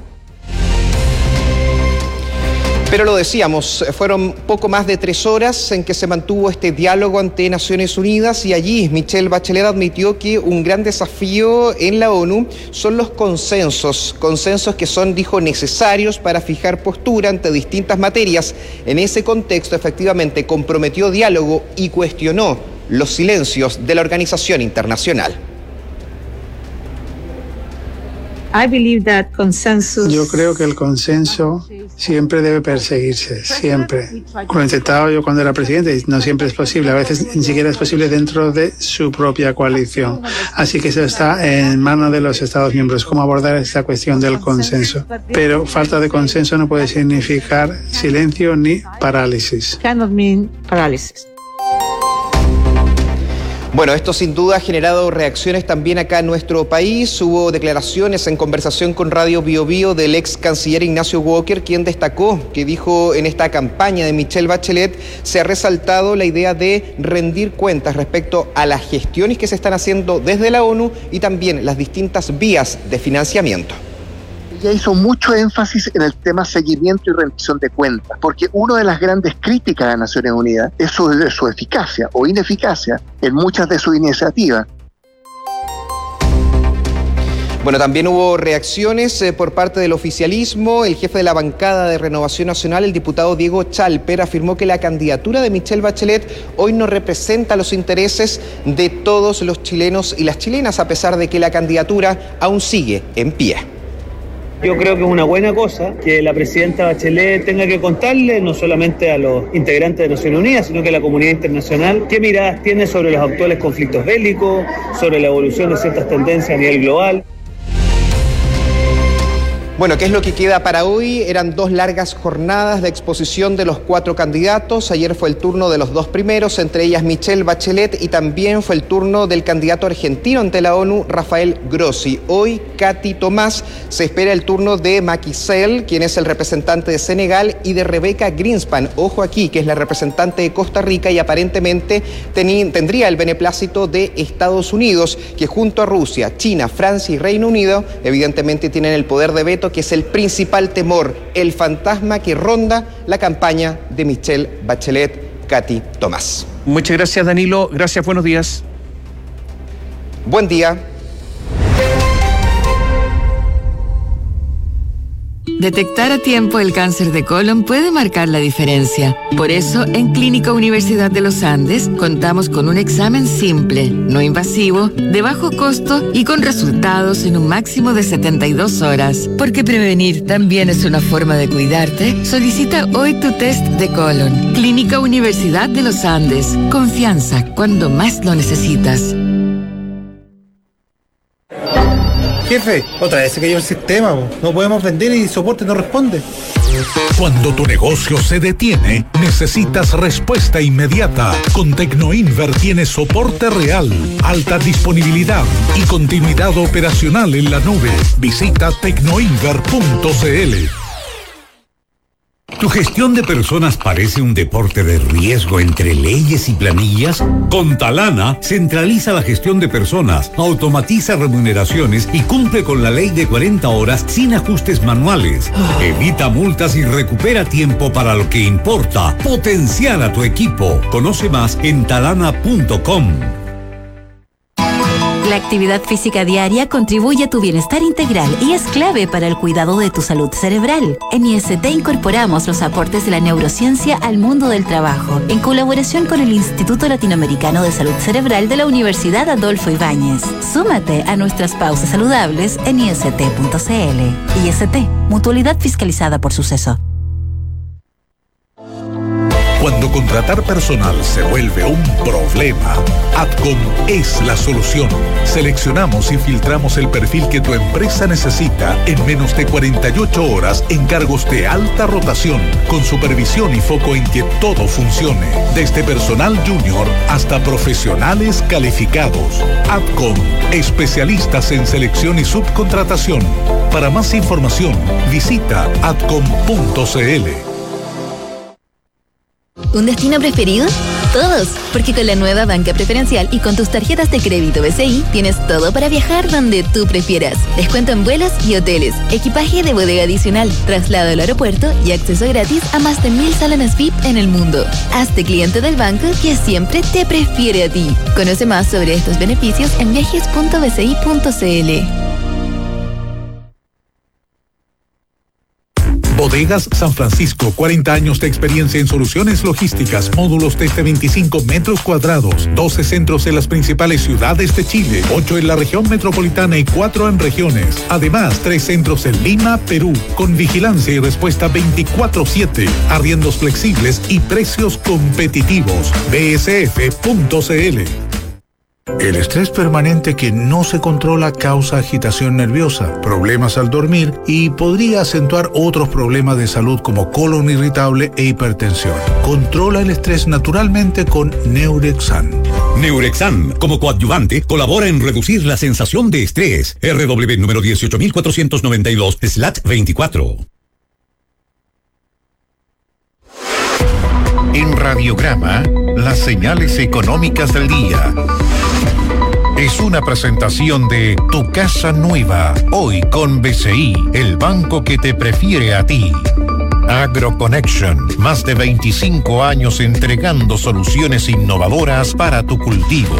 [SPEAKER 2] Pero lo decíamos, fueron poco más de tres horas en que se mantuvo este diálogo ante Naciones Unidas y allí Michelle Bachelet admitió que un gran desafío en la ONU son los consensos, consensos que son, dijo, necesarios para fijar postura ante distintas materias. En ese contexto, efectivamente, comprometió diálogo y cuestionó los silencios de la organización internacional.
[SPEAKER 5] I believe that consensus...
[SPEAKER 24] Yo creo que el consenso siempre debe perseguirse, siempre. Lo he intentado yo cuando era presidente y no siempre es posible, a veces ni siquiera es posible dentro de su propia coalición. Así que eso está en manos de los Estados miembros, cómo abordar esta cuestión del consenso. Pero falta de consenso no puede significar silencio ni parálisis.
[SPEAKER 5] Cannot mean paralysis.
[SPEAKER 2] Bueno, esto sin duda ha generado reacciones también acá en nuestro país. Hubo declaraciones en conversación con Radio Bio Bio del ex canciller Ignacio Walker, quien destacó que dijo en esta campaña de Michelle Bachelet se ha resaltado la idea de rendir cuentas respecto a las gestiones que se están haciendo desde la ONU y también las distintas vías de financiamiento.
[SPEAKER 25] Ella hizo mucho énfasis en el tema seguimiento y rendición de cuentas, porque una de las grandes críticas a Naciones Unidas es sobre su eficacia o ineficacia en muchas de sus iniciativas.
[SPEAKER 2] Bueno, también hubo reacciones eh, por parte del oficialismo. El jefe de la bancada de Renovación Nacional, el diputado Diego Chalper, afirmó que la candidatura de Michelle Bachelet hoy no representa los intereses de todos los chilenos y las chilenas, a pesar de que la candidatura aún sigue en pie.
[SPEAKER 26] Yo creo que es una buena cosa que la presidenta Bachelet tenga que contarle no solamente a los integrantes de Naciones Unidas, sino que a la comunidad internacional qué miradas tiene sobre los actuales conflictos bélicos, sobre la evolución de ciertas tendencias a nivel global.
[SPEAKER 2] Bueno, ¿qué es lo que queda para hoy? Eran dos largas jornadas de exposición de los cuatro candidatos. Ayer fue el turno de los dos primeros, entre ellas Michelle Bachelet, y también fue el turno del candidato argentino ante la ONU, Rafael Grossi. Hoy, Katy Tomás, se espera el turno de Macky Sall, quien es el representante de Senegal, y de Rebecca Greenspan, ojo aquí, que es la representante de Costa Rica y aparentemente tení, tendría el beneplácito de Estados Unidos, que junto a Rusia, China, Francia y Reino Unido, evidentemente tienen el poder de veto, que es el principal temor, el fantasma que ronda la campaña de Michelle Bachelet. Katy Tomás.
[SPEAKER 18] Muchas gracias, Danilo. Gracias, buenos días.
[SPEAKER 2] Buen día.
[SPEAKER 1] Detectar a tiempo el cáncer de colon puede marcar la diferencia. Por eso, en Clínica Universidad de los Andes, contamos con un examen simple, no invasivo, de bajo costo y con resultados en un máximo de setenta y dos horas. Porque prevenir también es una forma de cuidarte. Solicita hoy tu test de colon. Clínica Universidad de los Andes. Confianza cuando más lo necesitas.
[SPEAKER 6] Jefe, otra vez se cayó el sistema, bo. No podemos vender y soporte no responde.
[SPEAKER 7] Cuando tu negocio se detiene, necesitas respuesta inmediata. Con Tecnoinver tienes soporte real, alta disponibilidad y continuidad operacional en la nube. Visita tecnoinver punto cl. ¿Tu gestión de personas parece un deporte de riesgo entre leyes y planillas? Con Talana, centraliza la gestión de personas, automatiza remuneraciones y cumple con la ley de cuarenta horas sin ajustes manuales. Evita multas y recupera tiempo para lo que importa. Potenciar a tu equipo. Conoce más en talana punto com.
[SPEAKER 11] La actividad física diaria contribuye a tu bienestar integral y es clave para el cuidado de tu salud cerebral. En I S T incorporamos los aportes de la neurociencia al mundo del trabajo, en colaboración con el Instituto Latinoamericano de Salud Cerebral de la Universidad Adolfo Ibáñez. Súmate a nuestras pausas saludables en i s t punto c l. I S T, mutualidad fiscalizada por Suceso.
[SPEAKER 7] Cuando contratar personal se vuelve un problema, Adcom es la solución. Seleccionamos y filtramos el perfil que tu empresa necesita en menos de cuarenta y ocho horas en cargos de alta rotación, con supervisión y foco en que todo funcione, desde personal junior hasta profesionales calificados. Adcom, especialistas en selección y subcontratación. Para más información, visita adcom punto c l.
[SPEAKER 11] ¿Un destino preferido? Todos, porque con la nueva banca preferencial y con tus tarjetas de crédito B C I tienes todo para viajar donde tú prefieras. Descuento en vuelos y hoteles, equipaje de bodega adicional, traslado al aeropuerto y acceso gratis a más de mil salones V I P en el mundo. Hazte cliente del banco que siempre te prefiere a ti. Conoce más sobre estos beneficios en viajes punto b c i punto c l.
[SPEAKER 7] Bodegas San Francisco, cuarenta años de experiencia en soluciones logísticas, módulos desde veinticinco metros cuadrados, doce centros en las principales ciudades de Chile, ocho en la región metropolitana y cuatro en regiones. Además, tres centros en Lima, Perú, con vigilancia y respuesta veinticuatro siete, arriendos flexibles y precios competitivos. b s f punto c l. El estrés permanente que no se controla causa agitación nerviosa, problemas al dormir y podría acentuar otros problemas de salud como colon irritable e hipertensión. Controla el estrés naturalmente con Neurexan. Neurexan, como coadyuvante, colabora en reducir la sensación de estrés. R W número dieciocho mil cuatrocientos noventa y dos slash veinticuatro.
[SPEAKER 8] En Radiograma, las señales económicas del día. Es una presentación de Tu Casa Nueva, hoy con B C I, el banco que te prefiere a ti. AgroConnection, más de veinticinco años entregando soluciones innovadoras para tu cultivo.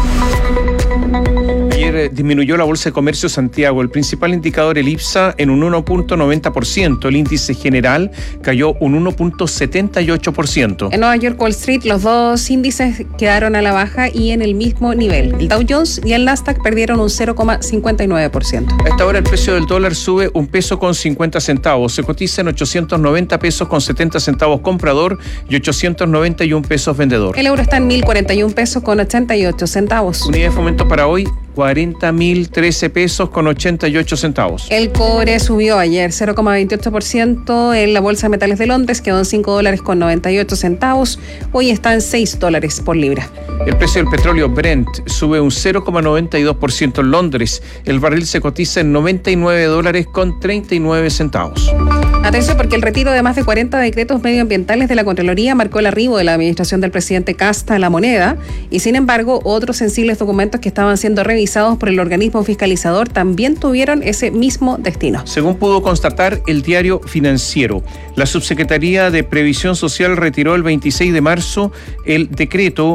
[SPEAKER 18] Ayer disminuyó la Bolsa de Comercio Santiago, el principal indicador, el IPSA, en un uno punto noventa por ciento. El índice general cayó un uno punto setenta y ocho por ciento.
[SPEAKER 17] En Nueva York, Wall Street, los dos índices quedaron a la baja y en el mismo nivel. El Dow Jones y el Nasdaq perdieron un cero coma cincuenta y nueve por ciento.
[SPEAKER 18] A esta hora el precio del dólar sube un peso con cincuenta centavos. Se cotiza en ochocientos noventa pesos con setenta centavos comprador y ochocientos noventa y uno pesos vendedor.
[SPEAKER 17] El euro está en mil cuarenta y uno pesos con ochenta y ocho centavos.
[SPEAKER 18] Unidad de fomento para hoy, cuarenta mil trece pesos con ochenta y ocho centavos.
[SPEAKER 17] El cobre subió ayer cero coma veintiocho por ciento en la Bolsa de Metales de Londres, quedó en cinco dólares con noventa y ocho centavos. Hoy está en seis dólares por libra.
[SPEAKER 18] El precio del petróleo Brent sube un cero coma noventa y dos por ciento en Londres. El barril se cotiza en noventa y nueve dólares con treinta y nueve centavos.
[SPEAKER 17] Atención, porque el retiro de más de cuarenta decretos medioambientales de la Contraloría marcó el arribo de la administración del presidente Kast a la moneda y, sin embargo, otros sensibles documentos que estaban siendo revisados por el organismo fiscalizador también tuvieron ese mismo destino.
[SPEAKER 18] Según pudo constatar el Diario Financiero, la Subsecretaría de Previsión Social retiró el veintiséis de marzo el decreto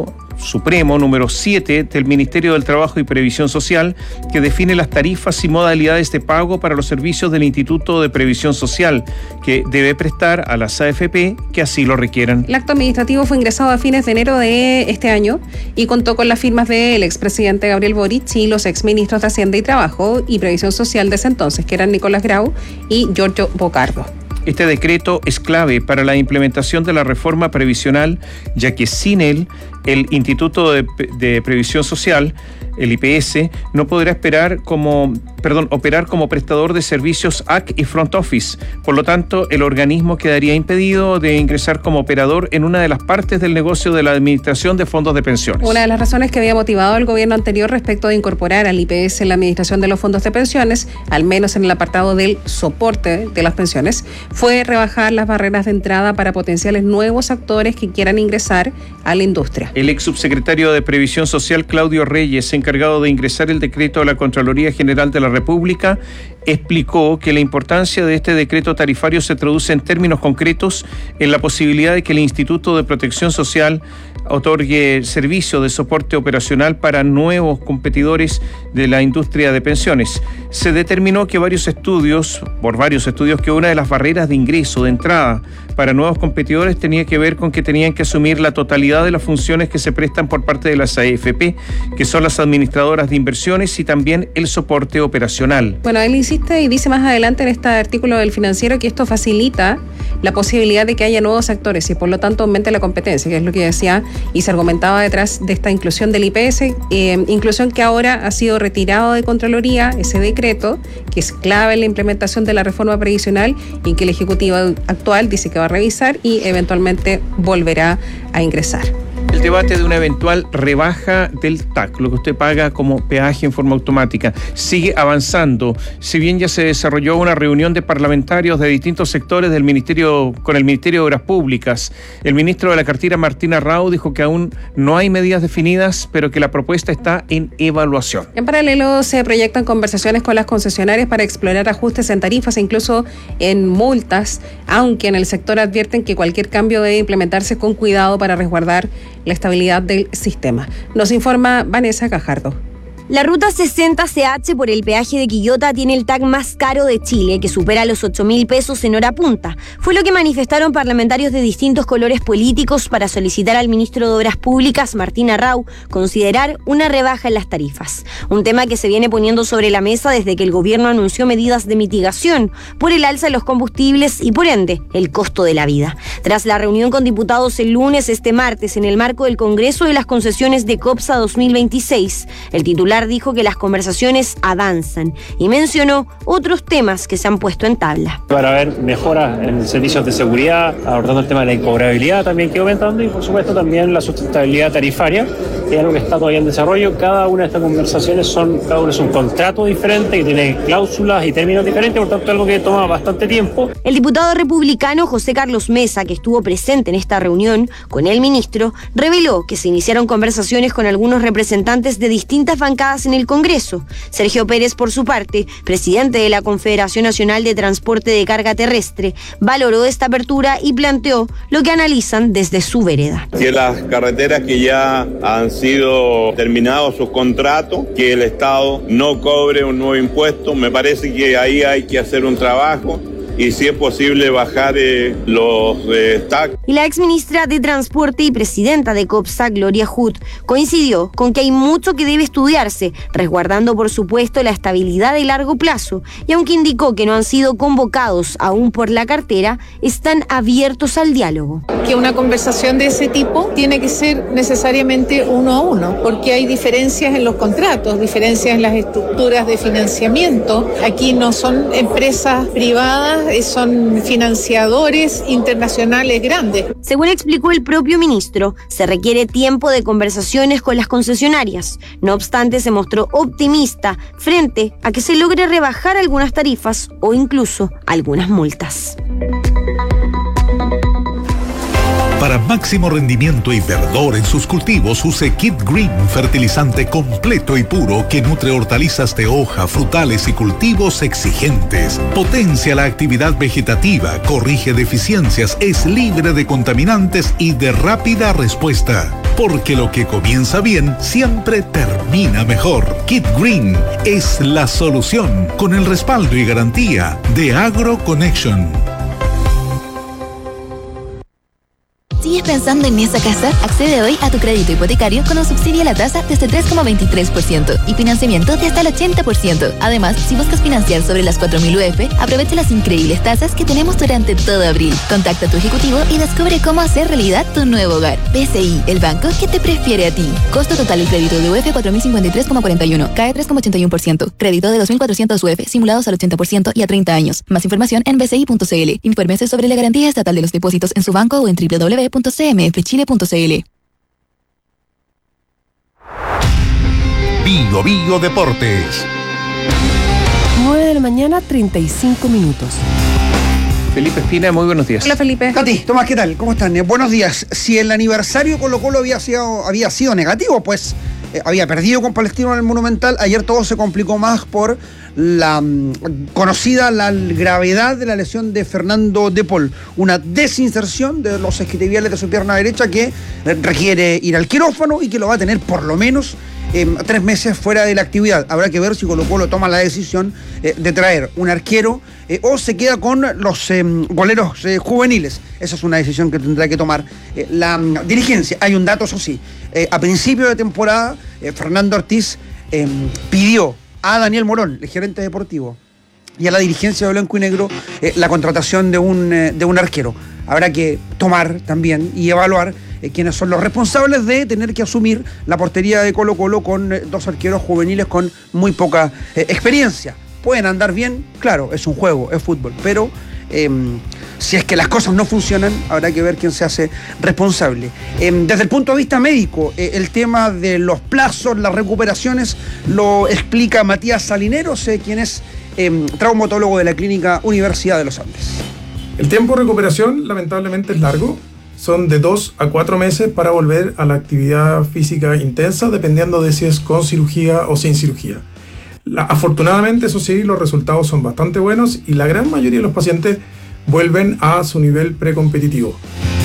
[SPEAKER 18] Supremo número siete del Ministerio del Trabajo y Previsión Social, que define las tarifas y modalidades de pago para los servicios del Instituto de Previsión Social, que debe prestar a las A F P que así lo requieran.
[SPEAKER 17] El acto administrativo fue ingresado a fines de enero de este año y contó con las firmas del expresidente Gabriel Boric y los exministros de Hacienda y Trabajo y Previsión Social de ese entonces, que eran Nicolás Grau y Giorgio Bocardo.
[SPEAKER 18] Este decreto es clave para la implementación de la reforma previsional, ya que sin él, el Instituto de, de Previsión Social, el I P S, no podrá esperar como, perdón, operar como prestador de servicios A C y Front Office. Por lo tanto, el organismo quedaría impedido de ingresar como operador en una de las partes del negocio de la administración de fondos de pensiones.
[SPEAKER 17] Una de las razones que había motivado al gobierno anterior respecto de incorporar al I P S en la administración de los fondos de pensiones, al menos en el apartado del soporte de las pensiones, fue rebajar las barreras de entrada para potenciales nuevos actores que quieran ingresar a la industria.
[SPEAKER 18] El ex subsecretario de Previsión Social, Claudio Reyes, encargado de ingresar el decreto a la Contraloría General de la República, explicó que la importancia de este decreto tarifario se traduce en términos concretos en la posibilidad de que el Instituto de Protección Social otorgue servicio de soporte operacional para nuevos competidores de la industria de pensiones. Se determinó que varios estudios, por varios estudios, que una de las barreras de ingreso, de entrada para nuevos competidores tenía que ver con que tenían que asumir la totalidad de las funciones que se prestan por parte de las A F P, que son las administradoras de inversiones, y también el soporte operacional.
[SPEAKER 17] Bueno, él insiste y dice más adelante en este artículo del Financiero que esto facilita la posibilidad de que haya nuevos actores y por lo tanto aumente la competencia, que es lo que decía y se argumentaba detrás de esta inclusión del I P S, eh, inclusión que ahora ha sido retirado de Contraloría, ese decreto, que es clave en la implementación de la reforma previsional y que el Ejecutivo actual dice que va a revisar y eventualmente volverá a ingresar.
[SPEAKER 18] El debate de una eventual rebaja del T A C, lo que usted paga como peaje en forma automática, sigue avanzando. Si bien ya se desarrolló una reunión de parlamentarios de distintos sectores del Ministerio con el Ministerio de Obras Públicas, el ministro de la cartera, Martín Arrau, dijo que aún no hay medidas definidas, pero que la propuesta está en evaluación.
[SPEAKER 17] En paralelo, se proyectan conversaciones con las concesionarias para explorar ajustes en tarifas e incluso en multas, aunque en el sector advierten que cualquier cambio debe implementarse con cuidado para resguardar la estabilidad del sistema. Nos informa Vanessa Cajardo.
[SPEAKER 9] La ruta sesenta C H por el peaje de Quillota tiene el T A C más caro de Chile, que supera los ocho mil pesos en hora punta. Fue lo que manifestaron parlamentarios de distintos colores políticos para solicitar al ministro de Obras Públicas, Martín Arrau, considerar una rebaja en las tarifas. Un tema que se viene poniendo sobre la mesa desde que el gobierno anunció medidas de mitigación por el alza de los combustibles y, por ende, el costo de la vida. Tras la reunión con diputados el lunes, este martes, en el marco del Congreso de las Concesiones de COPSA dos mil veintiséis, el titular dijo que las conversaciones avanzan y mencionó otros temas que se han puesto en tabla.
[SPEAKER 10] Para haber mejoras en servicios de seguridad, abordando el tema de la incobrabilidad también que aumentando y por supuesto también la sustentabilidad tarifaria, que es algo que está todavía en desarrollo. Cada una de estas conversaciones son, cada uno es un contrato diferente que tiene cláusulas y términos diferentes, por tanto algo que toma bastante tiempo.
[SPEAKER 9] El diputado republicano José Carlos Mesa, que estuvo presente en esta reunión con el ministro, reveló que se iniciaron conversaciones con algunos representantes de distintas bancadas en el Congreso. Sergio Pérez, por su parte, presidente de la Confederación Nacional de Transporte de Carga Terrestre, valoró esta apertura y planteó lo que analizan desde su vereda.
[SPEAKER 12] Que las carreteras que ya han sido terminados sus contratos, que el Estado no cobre un nuevo impuesto, me parece que ahí hay que hacer un trabajo. Y si es posible bajar eh, los eh, T A C.
[SPEAKER 9] Y la exministra de Transporte y presidenta de COPSA, Gloria Hood, coincidió con que hay mucho que debe estudiarse, resguardando por supuesto la estabilidad de largo plazo, y aunque indicó que no han sido convocados aún por la cartera, están abiertos al diálogo.
[SPEAKER 13] Que una conversación de ese tipo tiene que ser necesariamente uno a uno, porque hay diferencias en los contratos, diferencias en las estructuras de financiamiento. Aquí no son empresas privadas, son financiadores internacionales grandes.
[SPEAKER 9] Según explicó el propio ministro, se requiere tiempo de conversaciones con las concesionarias. No obstante, se mostró optimista frente a que se logre rebajar algunas tarifas o incluso algunas multas.
[SPEAKER 8] Para máximo rendimiento y verdor en sus cultivos, use Kit Green, fertilizante completo y puro que nutre hortalizas de hoja, frutales y cultivos exigentes. Potencia la actividad vegetativa, corrige deficiencias, es libre de contaminantes y de rápida respuesta. porque lo que comienza bien siempre termina mejor. Kit Green es la solución, con el respaldo y garantía de AgroConnection.
[SPEAKER 11] ¿Sigues pensando en esa casa? Accede hoy a tu crédito hipotecario con un subsidio a la tasa desde tres coma veintitrés por ciento y financiamiento de hasta el ochenta por ciento. Además, si buscas financiar sobre las cuatro mil U F, aprovecha las increíbles tasas que tenemos durante todo abril. Contacta a tu ejecutivo y descubre cómo hacer realidad tu nuevo hogar. B C I, el banco que te prefiere a ti. Costo total del crédito de U F cuatro mil cincuenta y tres coma cuarenta y uno, cae tres coma ochenta y uno por ciento. Crédito de dos mil cuatrocientos U F simulados al ochenta por ciento y a treinta años. Más información en b c i punto c l. Infórmese sobre la garantía estatal de los depósitos en su banco o en w w w punto c m f chile punto c l.
[SPEAKER 8] Bio Bio Deportes.
[SPEAKER 14] nueve de la mañana, treinta y cinco minutos.
[SPEAKER 18] Felipe Espina, muy buenos días.
[SPEAKER 17] Hola, Felipe.
[SPEAKER 15] Katy, Tomás, ¿qué tal? ¿Cómo están? Eh, buenos días. Si el aniversario Colo Colo había sido, había sido negativo, pues eh, había perdido con Palestino en el Monumental. Ayer todo se complicó más por la um, conocida la gravedad de la lesión de Fernando De Paul, una desinserción de los isquiotibiales de su pierna derecha que requiere ir al quirófano y que lo va a tener por lo menos eh, tres meses fuera de la actividad. Habrá que ver si Colo Colo toma la decisión eh, de traer un arquero eh, o se queda con los eh, goleros eh, juveniles. Esa es una decisión que tendrá que tomar eh, la um, dirigencia. Hay un dato, eso sí, eh, a principio de temporada eh, Fernando Ortiz eh, pidió a Daniel Morón, el gerente deportivo, y a la dirigencia de Blanco y Negro eh, la contratación de un, eh, de un arquero. Habrá que tomar también y evaluar eh, quiénes son los responsables de tener que asumir la portería de Colo Colo con eh, dos arqueros juveniles con muy poca eh, experiencia. Pueden andar bien, claro, es un juego, es fútbol, pero eh, si es que las cosas no funcionan, habrá que ver quién se hace responsable. Eh, desde el punto de vista médico, eh, el tema de los plazos, las recuperaciones, lo explica Matías Salineros, eh, quien es eh, traumatólogo de la Clínica Universidad de los Andes.
[SPEAKER 16] El tiempo de recuperación lamentablemente es largo, son de dos a cuatro meses para volver a la actividad física intensa, dependiendo de si es con cirugía o sin cirugía. La, afortunadamente, eso sí, los resultados son bastante buenos y la gran mayoría de los pacientes vuelven a su nivel precompetitivo.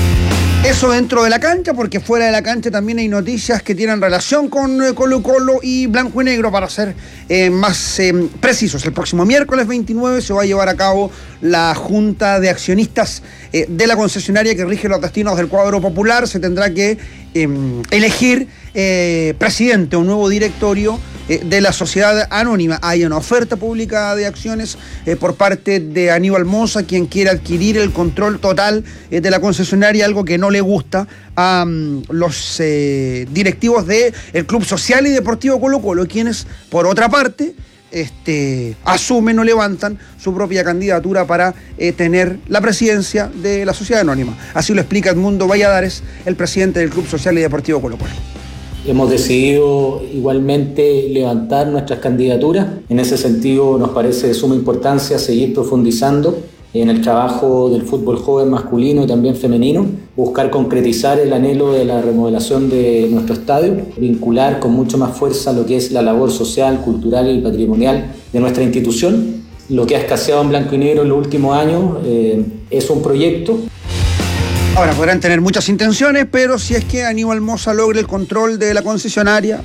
[SPEAKER 15] Eso dentro de la cancha, porque fuera de la cancha también hay noticias que tienen relación con eh, Colo Colo y Blanco y Negro, para ser eh, más eh, precisos. El próximo miércoles veintinueve se va a llevar a cabo la Junta de Accionistas eh, de la concesionaria que rige los destinos del cuadro popular. Se tendrá que eh, elegir eh, presidente o nuevo directorio eh, de la sociedad anónima. Hay una oferta pública de acciones eh, por parte de Aníbal Mosa, quien quiere adquirir el control total eh, de la concesionaria, algo que no le gusta a um, los eh, directivos del Club Social y Deportivo Colo Colo, quienes, por otra parte, este, asumen o levantan su propia candidatura para eh, tener la presidencia de la sociedad anónima. Así lo explica Edmundo Valladares, el presidente del Club Social y Deportivo Colo Colo.
[SPEAKER 20] Hemos decidido igualmente levantar nuestras candidaturas. En ese sentido, nos parece de suma importancia seguir profundizando en el trabajo del fútbol joven masculino y también femenino, buscar concretizar el anhelo de la remodelación de nuestro estadio, vincular con mucho más fuerza lo que es la labor social, cultural y patrimonial de nuestra institución. Lo que ha escaseado en Blanco y Negro en los últimos años eh, es un proyecto.
[SPEAKER 15] Ahora, podrán tener muchas intenciones, pero si es que Aníbal Mosa logra el control de la concesionaria,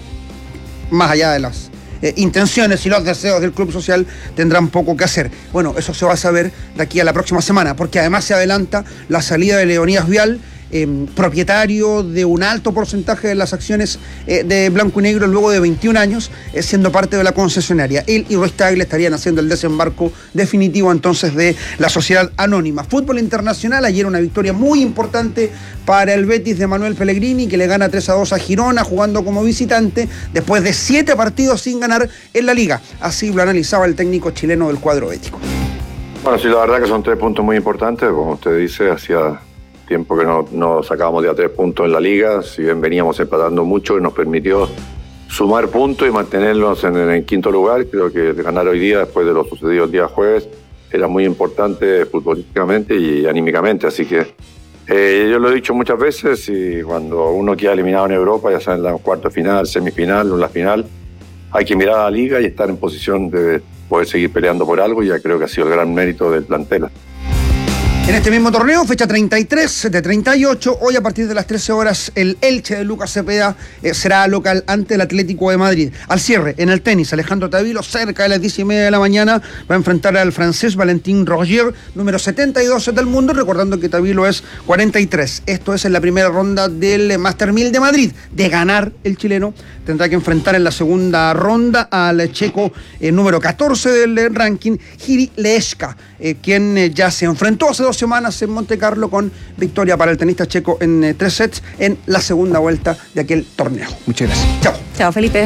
[SPEAKER 15] más allá de las Eh, intenciones y los deseos del Club Social, tendrán poco que hacer. Bueno, eso se va a saber de aquí a la próxima semana, porque además se adelanta la salida de Leonidas Vial, eh, propietario de un alto porcentaje de las acciones eh, de Blanco y Negro luego de veintiún años, eh, siendo parte de la concesionaria. Él y Ruiz Tagle estarían haciendo el desembarco definitivo entonces de la sociedad anónima. Fútbol internacional, ayer una victoria muy importante para el Betis de Manuel Pellegrini, que le gana tres a dos a Girona jugando como visitante después de siete partidos sin ganar en la liga. Así lo analizaba el técnico chileno del cuadro bético.
[SPEAKER 21] Bueno, sí, la verdad que son tres puntos muy importantes, como usted dice, hacía tiempo que no, no sacábamos ya tres puntos en la liga, si bien veníamos empatando mucho, y nos permitió sumar puntos y mantenernos en, en el quinto lugar. Creo que ganar hoy día, después de lo sucedido el día jueves, era muy importante futbolísticamente y anímicamente, así que eh, yo lo he dicho muchas veces, y cuando uno queda eliminado en Europa, ya sea en la cuarta final, semifinal o en la final, hay que mirar a la liga y estar en posición de poder seguir peleando por algo, y ya creo que ha sido el gran mérito del plantel.
[SPEAKER 15] En este mismo torneo, fecha treinta y tres de treinta y ocho, hoy a partir de las trece horas, el Elche de Lucas Cepeda eh, será local ante el Atlético de Madrid. Al cierre, en el tenis, Alejandro Tavilo, cerca de las diez y media de la mañana, va a enfrentar al francés Valentin Rogier, número setenta y dos del mundo, recordando que Tavilo es cuarenta y tres. Esto es en la primera ronda del Master mil de Madrid. De ganar el chileno, tendrá que enfrentar en la segunda ronda al checo eh, número catorce del eh, ranking, Jiri Leška, eh, quien eh, ya se enfrentó hace dos semanas en Monte Carlo con victoria para el tenista checo en eh, tres sets en la segunda vuelta de aquel torneo.
[SPEAKER 18] Muchas gracias.
[SPEAKER 15] Chao.
[SPEAKER 17] Chao, Felipe.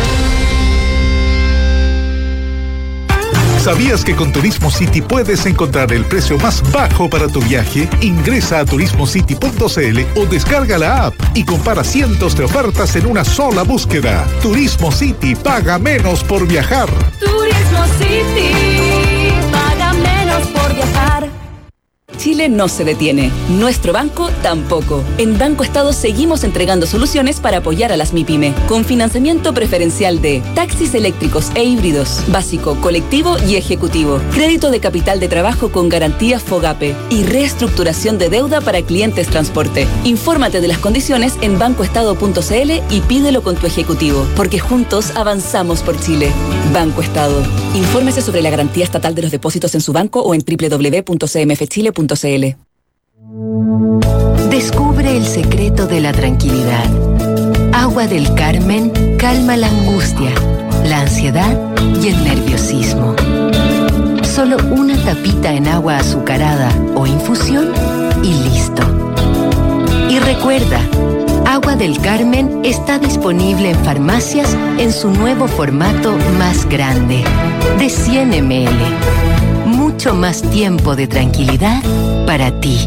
[SPEAKER 3] ¿Sabías que con Turismo City puedes encontrar el precio más bajo para tu viaje? Ingresa a turismo city punto c l o descarga la app y compara cientos de ofertas en una sola búsqueda. Turismo City, paga menos por viajar.
[SPEAKER 4] Turismo City, paga menos por viajar. Chile no se detiene, nuestro banco tampoco. En Banco Estado seguimos entregando soluciones para apoyar a las MIPYME, con financiamiento preferencial de taxis eléctricos e híbridos, básico, colectivo y ejecutivo, crédito de capital de trabajo con garantía FOGAPE y reestructuración de deuda para clientes transporte. Infórmate de las condiciones en banco estado punto c l y pídelo con tu ejecutivo, porque juntos avanzamos por Chile. Banco Estado. Infórmese sobre la garantía estatal de los depósitos en su banco o en doble u doble u doble u punto c m f chile punto c l.
[SPEAKER 19] Descubre el secreto de la tranquilidad. Agua del Carmen calma la angustia, la ansiedad y el nerviosismo. Solo una tapita en agua azucarada o infusión y listo. Y recuerda, Agua del Carmen está disponible en farmacias en su nuevo formato más grande, de cien mililitros. Mucho más tiempo de tranquilidad para ti.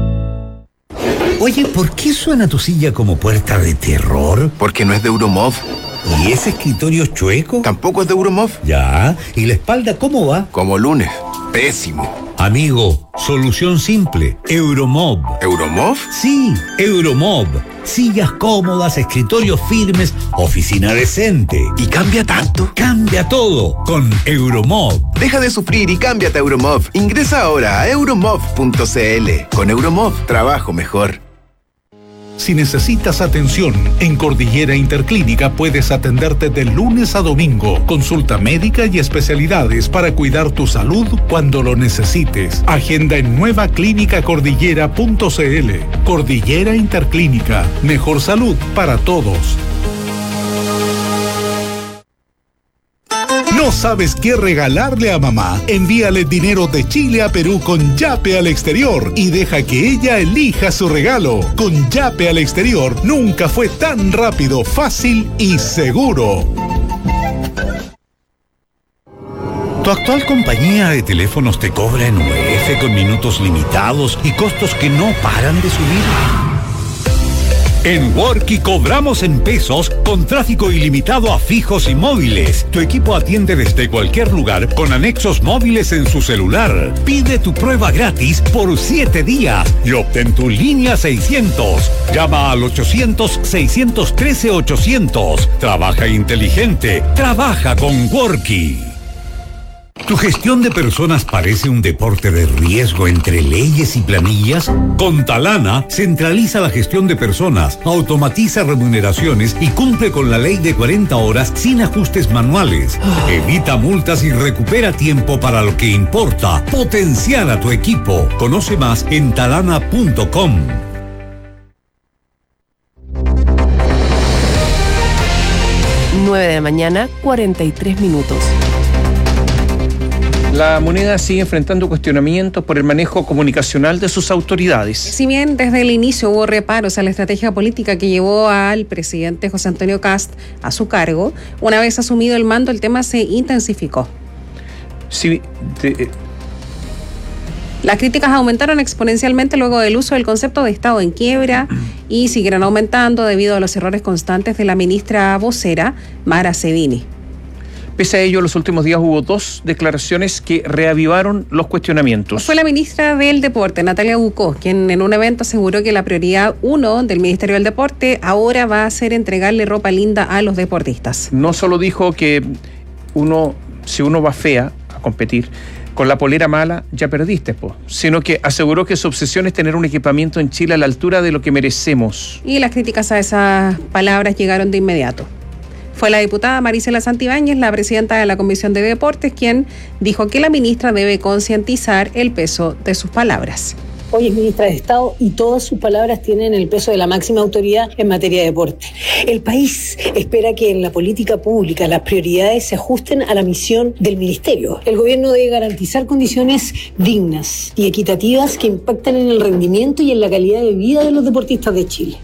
[SPEAKER 22] Oye, ¿por qué suena tu silla como puerta de terror?
[SPEAKER 23] Porque no es de Euromov.
[SPEAKER 22] ¿Y ese escritorio chueco?
[SPEAKER 23] Tampoco es de Euromov.
[SPEAKER 22] Ya, ¿y la espalda cómo va?
[SPEAKER 23] Como lunes, pésimo.
[SPEAKER 22] Amigo, solución simple, Euromov.
[SPEAKER 23] ¿Euromov?
[SPEAKER 22] Sí, Euromov. Sillas cómodas, escritorios firmes, oficina decente.
[SPEAKER 23] ¿Y cambia tanto?
[SPEAKER 22] Cambia todo con Euromov.
[SPEAKER 23] Deja de sufrir y cámbiate a Euromov. Ingresa ahora a euromov punto c l. Con Euromov, trabajo mejor.
[SPEAKER 3] Si necesitas atención, en Cordillera Interclínica puedes atenderte de lunes a domingo. Consulta médica y especialidades para cuidar tu salud cuando lo necesites. Agenda en nueva clínica cordillera punto c l. Cordillera Interclínica. Mejor salud para todos. ¿No sabes qué regalarle a mamá? Envíale dinero de Chile a Perú con Yape al exterior y deja que ella elija su regalo. Con Yape al exterior nunca fue tan rápido, fácil y seguro.
[SPEAKER 22] ¿Tu actual compañía de teléfonos te cobra en U F con minutos limitados y costos que no paran de subir? En Worky cobramos en pesos con tráfico ilimitado a fijos y móviles. Tu equipo atiende desde cualquier lugar con anexos móviles en su celular. Pide tu prueba gratis por siete días y obtén tu línea seiscientos. Llama al ochocientos, seiscientos trece, ochocientos. Trabaja inteligente. Trabaja con Worky. ¿Tu gestión de personas parece un deporte de riesgo entre leyes y planillas? Con Talana, centraliza la gestión de personas, automatiza remuneraciones y cumple con la ley de cuarenta horas sin ajustes manuales. Evita multas y recupera tiempo para lo que importa. Potenciar a tu equipo. Conoce más en talana punto com.
[SPEAKER 14] nueve de la mañana, cuarenta y tres minutos.
[SPEAKER 18] La moneda sigue enfrentando cuestionamientos por el manejo comunicacional de sus autoridades.
[SPEAKER 17] Si bien desde el inicio hubo reparos a la estrategia política que llevó al presidente José Antonio Kast a su cargo, una vez asumido el mando el tema se intensificó.
[SPEAKER 18] Sí, de,
[SPEAKER 17] Las críticas aumentaron exponencialmente luego del uso del concepto de Estado en quiebra y siguieron aumentando debido a los errores constantes de la ministra vocera, Mara Cedini.
[SPEAKER 18] Pese a ello, los últimos días hubo dos declaraciones que reavivaron los cuestionamientos.
[SPEAKER 17] Fue la ministra del Deporte, Natalia Bucó, quien en un evento aseguró que la prioridad uno del Ministerio del Deporte ahora va a ser entregarle ropa linda a los deportistas.
[SPEAKER 18] No solo dijo que uno, si uno va fea a competir, con la polera mala ya perdiste, po. Sino que aseguró que su obsesión es tener un equipamiento en Chile a la altura de lo que merecemos.
[SPEAKER 17] Y las críticas a esas palabras llegaron de inmediato. Fue la diputada Marisela Santibáñez, la presidenta de la Comisión de Deportes, quien dijo que la ministra debe concientizar el peso de sus palabras.
[SPEAKER 1] Hoy es ministra de Estado y todas sus palabras tienen el peso de la máxima autoridad en materia de deporte. El país espera que en la política pública las prioridades se ajusten a la misión del ministerio. El gobierno debe garantizar condiciones dignas y equitativas que impacten en el rendimiento y en la calidad de vida de los deportistas de Chile.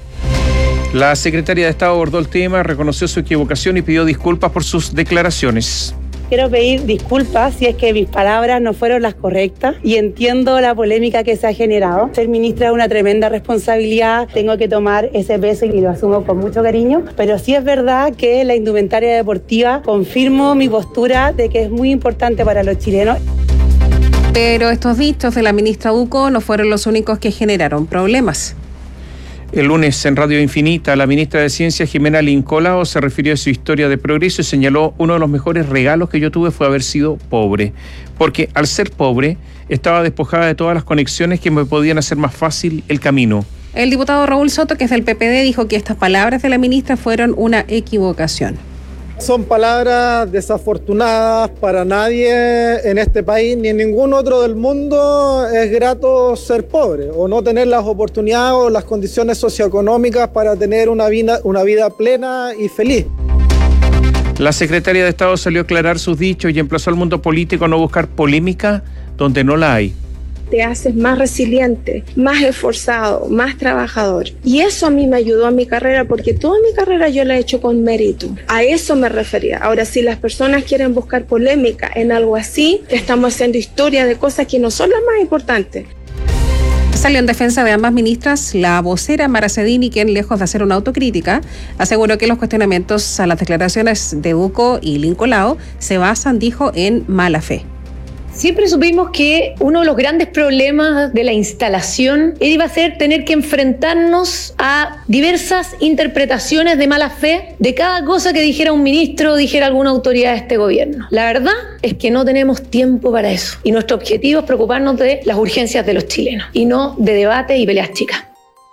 [SPEAKER 18] La secretaria de Estado abordó el tema, reconoció su equivocación y pidió disculpas por sus declaraciones.
[SPEAKER 2] Quiero pedir disculpas si es que mis palabras no fueron las correctas y entiendo la polémica que se ha generado. Ser ministra es una tremenda responsabilidad, tengo que tomar ese peso y lo asumo con mucho cariño, pero sí es verdad que la indumentaria deportiva confirmo mi postura de que es muy importante para los chilenos.
[SPEAKER 17] Pero estos dichos de la ministra Duco no fueron los únicos que generaron problemas.
[SPEAKER 18] El lunes en Radio Infinita, la ministra de Ciencia, Jimena Lincolao, se refirió a su historia de progreso y señaló: uno de los mejores regalos que yo tuve fue haber sido pobre, porque al ser pobre estaba despojada de todas las conexiones que me podían hacer más fácil el camino.
[SPEAKER 17] El diputado Raúl Soto, que es del P P D, dijo que estas palabras de la ministra fueron una equivocación.
[SPEAKER 5] Son palabras desafortunadas para nadie en este país, ni en ningún otro del mundo es grato ser pobre o no tener las oportunidades o las condiciones socioeconómicas para tener una vida, una vida plena y feliz.
[SPEAKER 18] La secretaria de Estado salió a aclarar sus dichos y emplazó al mundo político a no buscar polémica donde no la hay.
[SPEAKER 24] Te haces más resiliente, más esforzado, más trabajador. Y eso a mí me ayudó a mi carrera, porque toda mi carrera yo la he hecho con mérito. A eso me refería. Ahora, si las personas quieren buscar polémica en algo así, estamos haciendo historia de cosas que no son las más importantes.
[SPEAKER 17] Salió en defensa de ambas ministras la vocera Mara Cedini, quien, lejos de hacer una autocrítica, aseguró que los cuestionamientos a las declaraciones de Duco y Lincolao se basan, dijo, en mala fe.
[SPEAKER 25] Siempre supimos que uno de los grandes problemas de la instalación iba a ser tener que enfrentarnos a diversas interpretaciones de mala fe de cada cosa que dijera un ministro o dijera alguna autoridad de este gobierno. La verdad es que no tenemos tiempo para eso y nuestro objetivo es preocuparnos de las urgencias de los chilenos y no de debates y peleas chicas.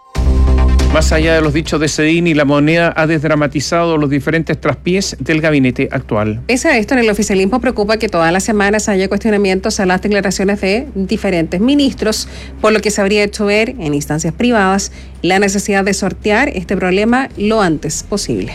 [SPEAKER 18] Más allá de los dichos de Cedini, la moneda ha desdramatizado los diferentes traspiés del gabinete actual.
[SPEAKER 17] Pese a esto, en el oficialismo preocupa que todas las semanas haya cuestionamientos a las declaraciones de diferentes ministros, por lo que se habría hecho ver en instancias privadas la necesidad de sortear este problema lo antes posible.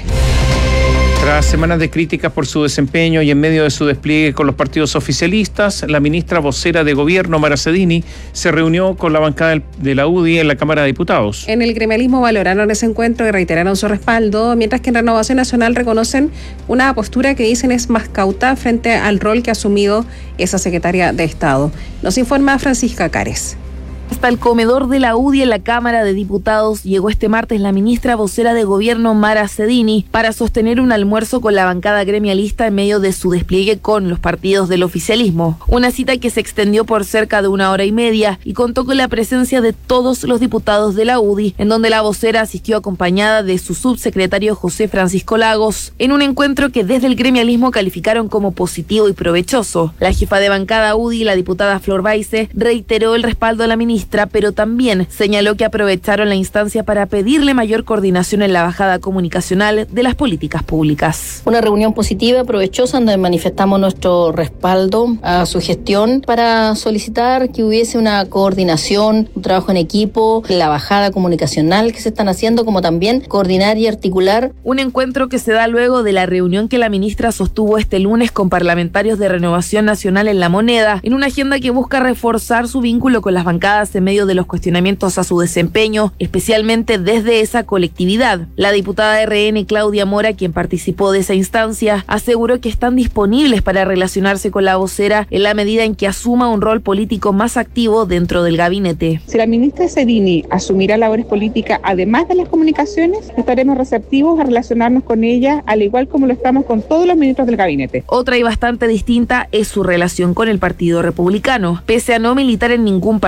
[SPEAKER 18] Tras semanas de críticas por su desempeño y en medio de su despliegue con los partidos oficialistas, la ministra vocera de Gobierno, Mara Cedini, se reunió con la bancada de la U D I en la Cámara de Diputados.
[SPEAKER 17] En el gremialismo valoraron ese encuentro y reiteraron su respaldo, mientras que en Renovación Nacional reconocen una postura que dicen es más cauta frente al rol que ha asumido esa secretaria de Estado. Nos informa Francisca Cares.
[SPEAKER 4] Hasta el comedor de la U D I en la Cámara de Diputados llegó este martes la ministra vocera de Gobierno, Mara Cedini, para sostener un almuerzo con la bancada gremialista en medio de su despliegue con los partidos del oficialismo. Una cita que se extendió por cerca de una hora y media y contó con la presencia de todos los diputados de la U D I, en donde la vocera asistió acompañada de su subsecretario José Francisco Lagos, en un encuentro que desde el gremialismo calificaron como positivo y provechoso. La jefa de bancada U D I, la diputada Flor Baise, reiteró el respaldo a la ministra, pero también señaló que aprovecharon la instancia para pedirle mayor coordinación en la bajada comunicacional de las políticas públicas.
[SPEAKER 26] Una reunión positiva, provechosa, donde manifestamos nuestro respaldo a su gestión para solicitar que hubiese una coordinación, un trabajo en equipo, la bajada comunicacional que se están haciendo, como también coordinar y articular.
[SPEAKER 4] Un encuentro que se da luego de la reunión que la ministra sostuvo este lunes con parlamentarios de Renovación Nacional en La Moneda, en una agenda que busca reforzar su vínculo con las bancadas en medio de los cuestionamientos a su desempeño, especialmente desde esa colectividad. La diputada R N Claudia Mora, quien participó de esa instancia, aseguró que están disponibles para relacionarse con la vocera en la medida en que asuma un rol político más activo dentro del gabinete.
[SPEAKER 27] Si la ministra Cedini asumirá labores políticas además de las comunicaciones, estaremos receptivos a relacionarnos con ella, al igual como lo estamos con todos los ministros del gabinete.
[SPEAKER 4] Otra y bastante distinta es su relación con el Partido Republicano. Pese a no militar en ningún partido,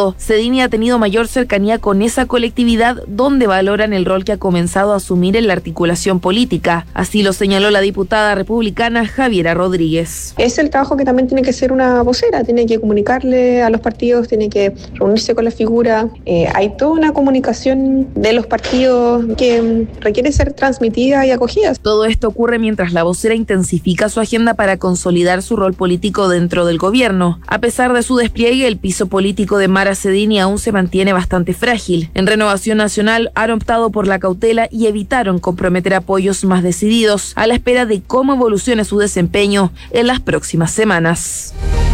[SPEAKER 6] Coquimbo. Cedini ha tenido mayor cercanía con esa colectividad donde valoran el rol que ha comenzado a asumir en la articulación política. Así lo señaló la diputada republicana Javiera Rodríguez.
[SPEAKER 24] Es el trabajo que también tiene que ser una vocera, tiene que comunicarle a los partidos, tiene que reunirse con la figura. Eh, hay toda una comunicación de los partidos que requiere ser transmitida y acogida.
[SPEAKER 6] Todo esto ocurre mientras la vocera intensifica su agenda para consolidar su rol político dentro del gobierno. A pesar de su despliegue, el piso político de Mara Cedini aún se mantiene bastante frágil. En Renovación Nacional han optado por la cautela y evitaron comprometer apoyos más decididos, a la espera de cómo evolucione su desempeño en las próximas semanas.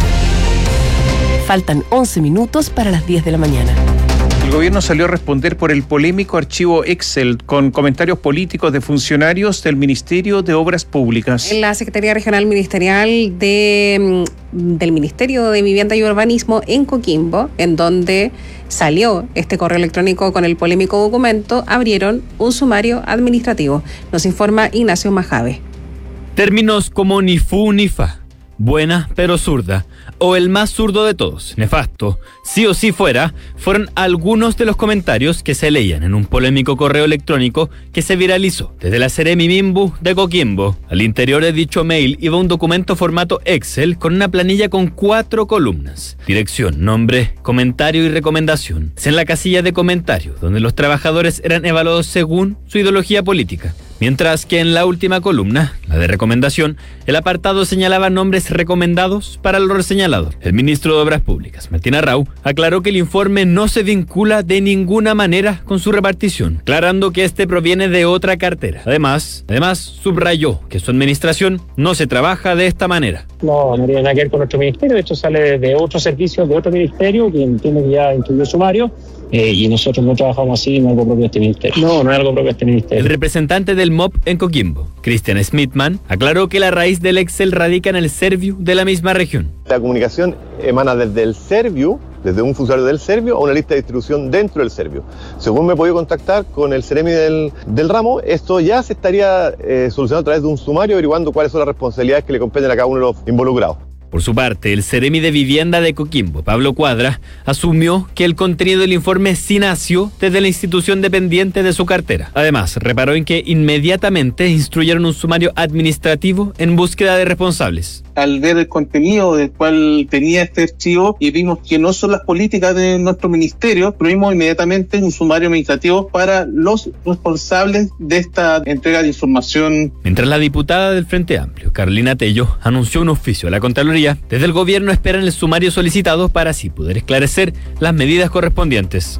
[SPEAKER 14] Faltan once minutos para las diez de la mañana.
[SPEAKER 18] El gobierno salió a responder por el polémico archivo Excel con comentarios políticos de funcionarios del Ministerio de Obras Públicas.
[SPEAKER 17] En la Secretaría Regional Ministerial de, del Ministerio de Vivienda y Urbanismo en Coquimbo, en donde salió este correo electrónico con el polémico documento, abrieron un sumario administrativo. Nos informa Ignacio Majave.
[SPEAKER 7] Términos como ni fu ni fa, buena pero zurda, o el más zurdo de todos, nefasto, sí o sí fuera, fueron algunos de los comentarios que se leían en un polémico correo electrónico que se viralizó desde la Seremi Mimbu de Coquimbo. Al interior de dicho mail iba un documento formato Excel con una planilla con cuatro columnas: dirección, nombre, comentario y recomendación. Es en la casilla de comentario donde los trabajadores eran evaluados según su ideología política. Mientras que en la última columna, la de recomendación, el apartado señalaba nombres recomendados para lo señalado. El ministro de Obras Públicas, Martín Arrau, aclaró que el informe no se vincula de ninguna manera con su repartición, aclarando que este proviene de otra cartera. Además, además subrayó que su administración no se trabaja de esta manera.
[SPEAKER 9] No, no tiene nada que ver con nuestro ministerio, de hecho sale de otro servicio, de otro ministerio, que entiende que ya incluyó el sumario. Eh, y nosotros no trabajamos así, no es algo propio de este ministerio. No, no es algo propio de este ministerio.
[SPEAKER 7] El representante del M O P en Coquimbo, Cristian Smithman, aclaró que la raíz del Excel radica en el Serviu de la misma región.
[SPEAKER 10] La comunicación emana desde el Serviu, desde un funcionario del Serviu, a una lista de distribución dentro del Serviu. Según me he podido contactar con el Seremi del, del ramo, esto ya se estaría eh, solucionando a través de un sumario, averiguando cuáles son las responsabilidades que le competen a cada uno de los involucrados.
[SPEAKER 7] Por su parte, el Seremi de Vivienda de Coquimbo, Pablo Cuadra, asumió que el contenido del informe sí nació desde la institución dependiente de su cartera. Además, reparó en que inmediatamente instruyeron un sumario administrativo en búsqueda de responsables.
[SPEAKER 11] Al ver el contenido del cual tenía este archivo y vimos que no son las políticas de nuestro ministerio, incluimos inmediatamente un sumario administrativo para los responsables de esta entrega de información.
[SPEAKER 7] Mientras la diputada del Frente Amplio, Carolina Tello, anunció un oficio a la Contraloría, desde el gobierno esperan el sumario solicitado para así poder esclarecer las medidas correspondientes.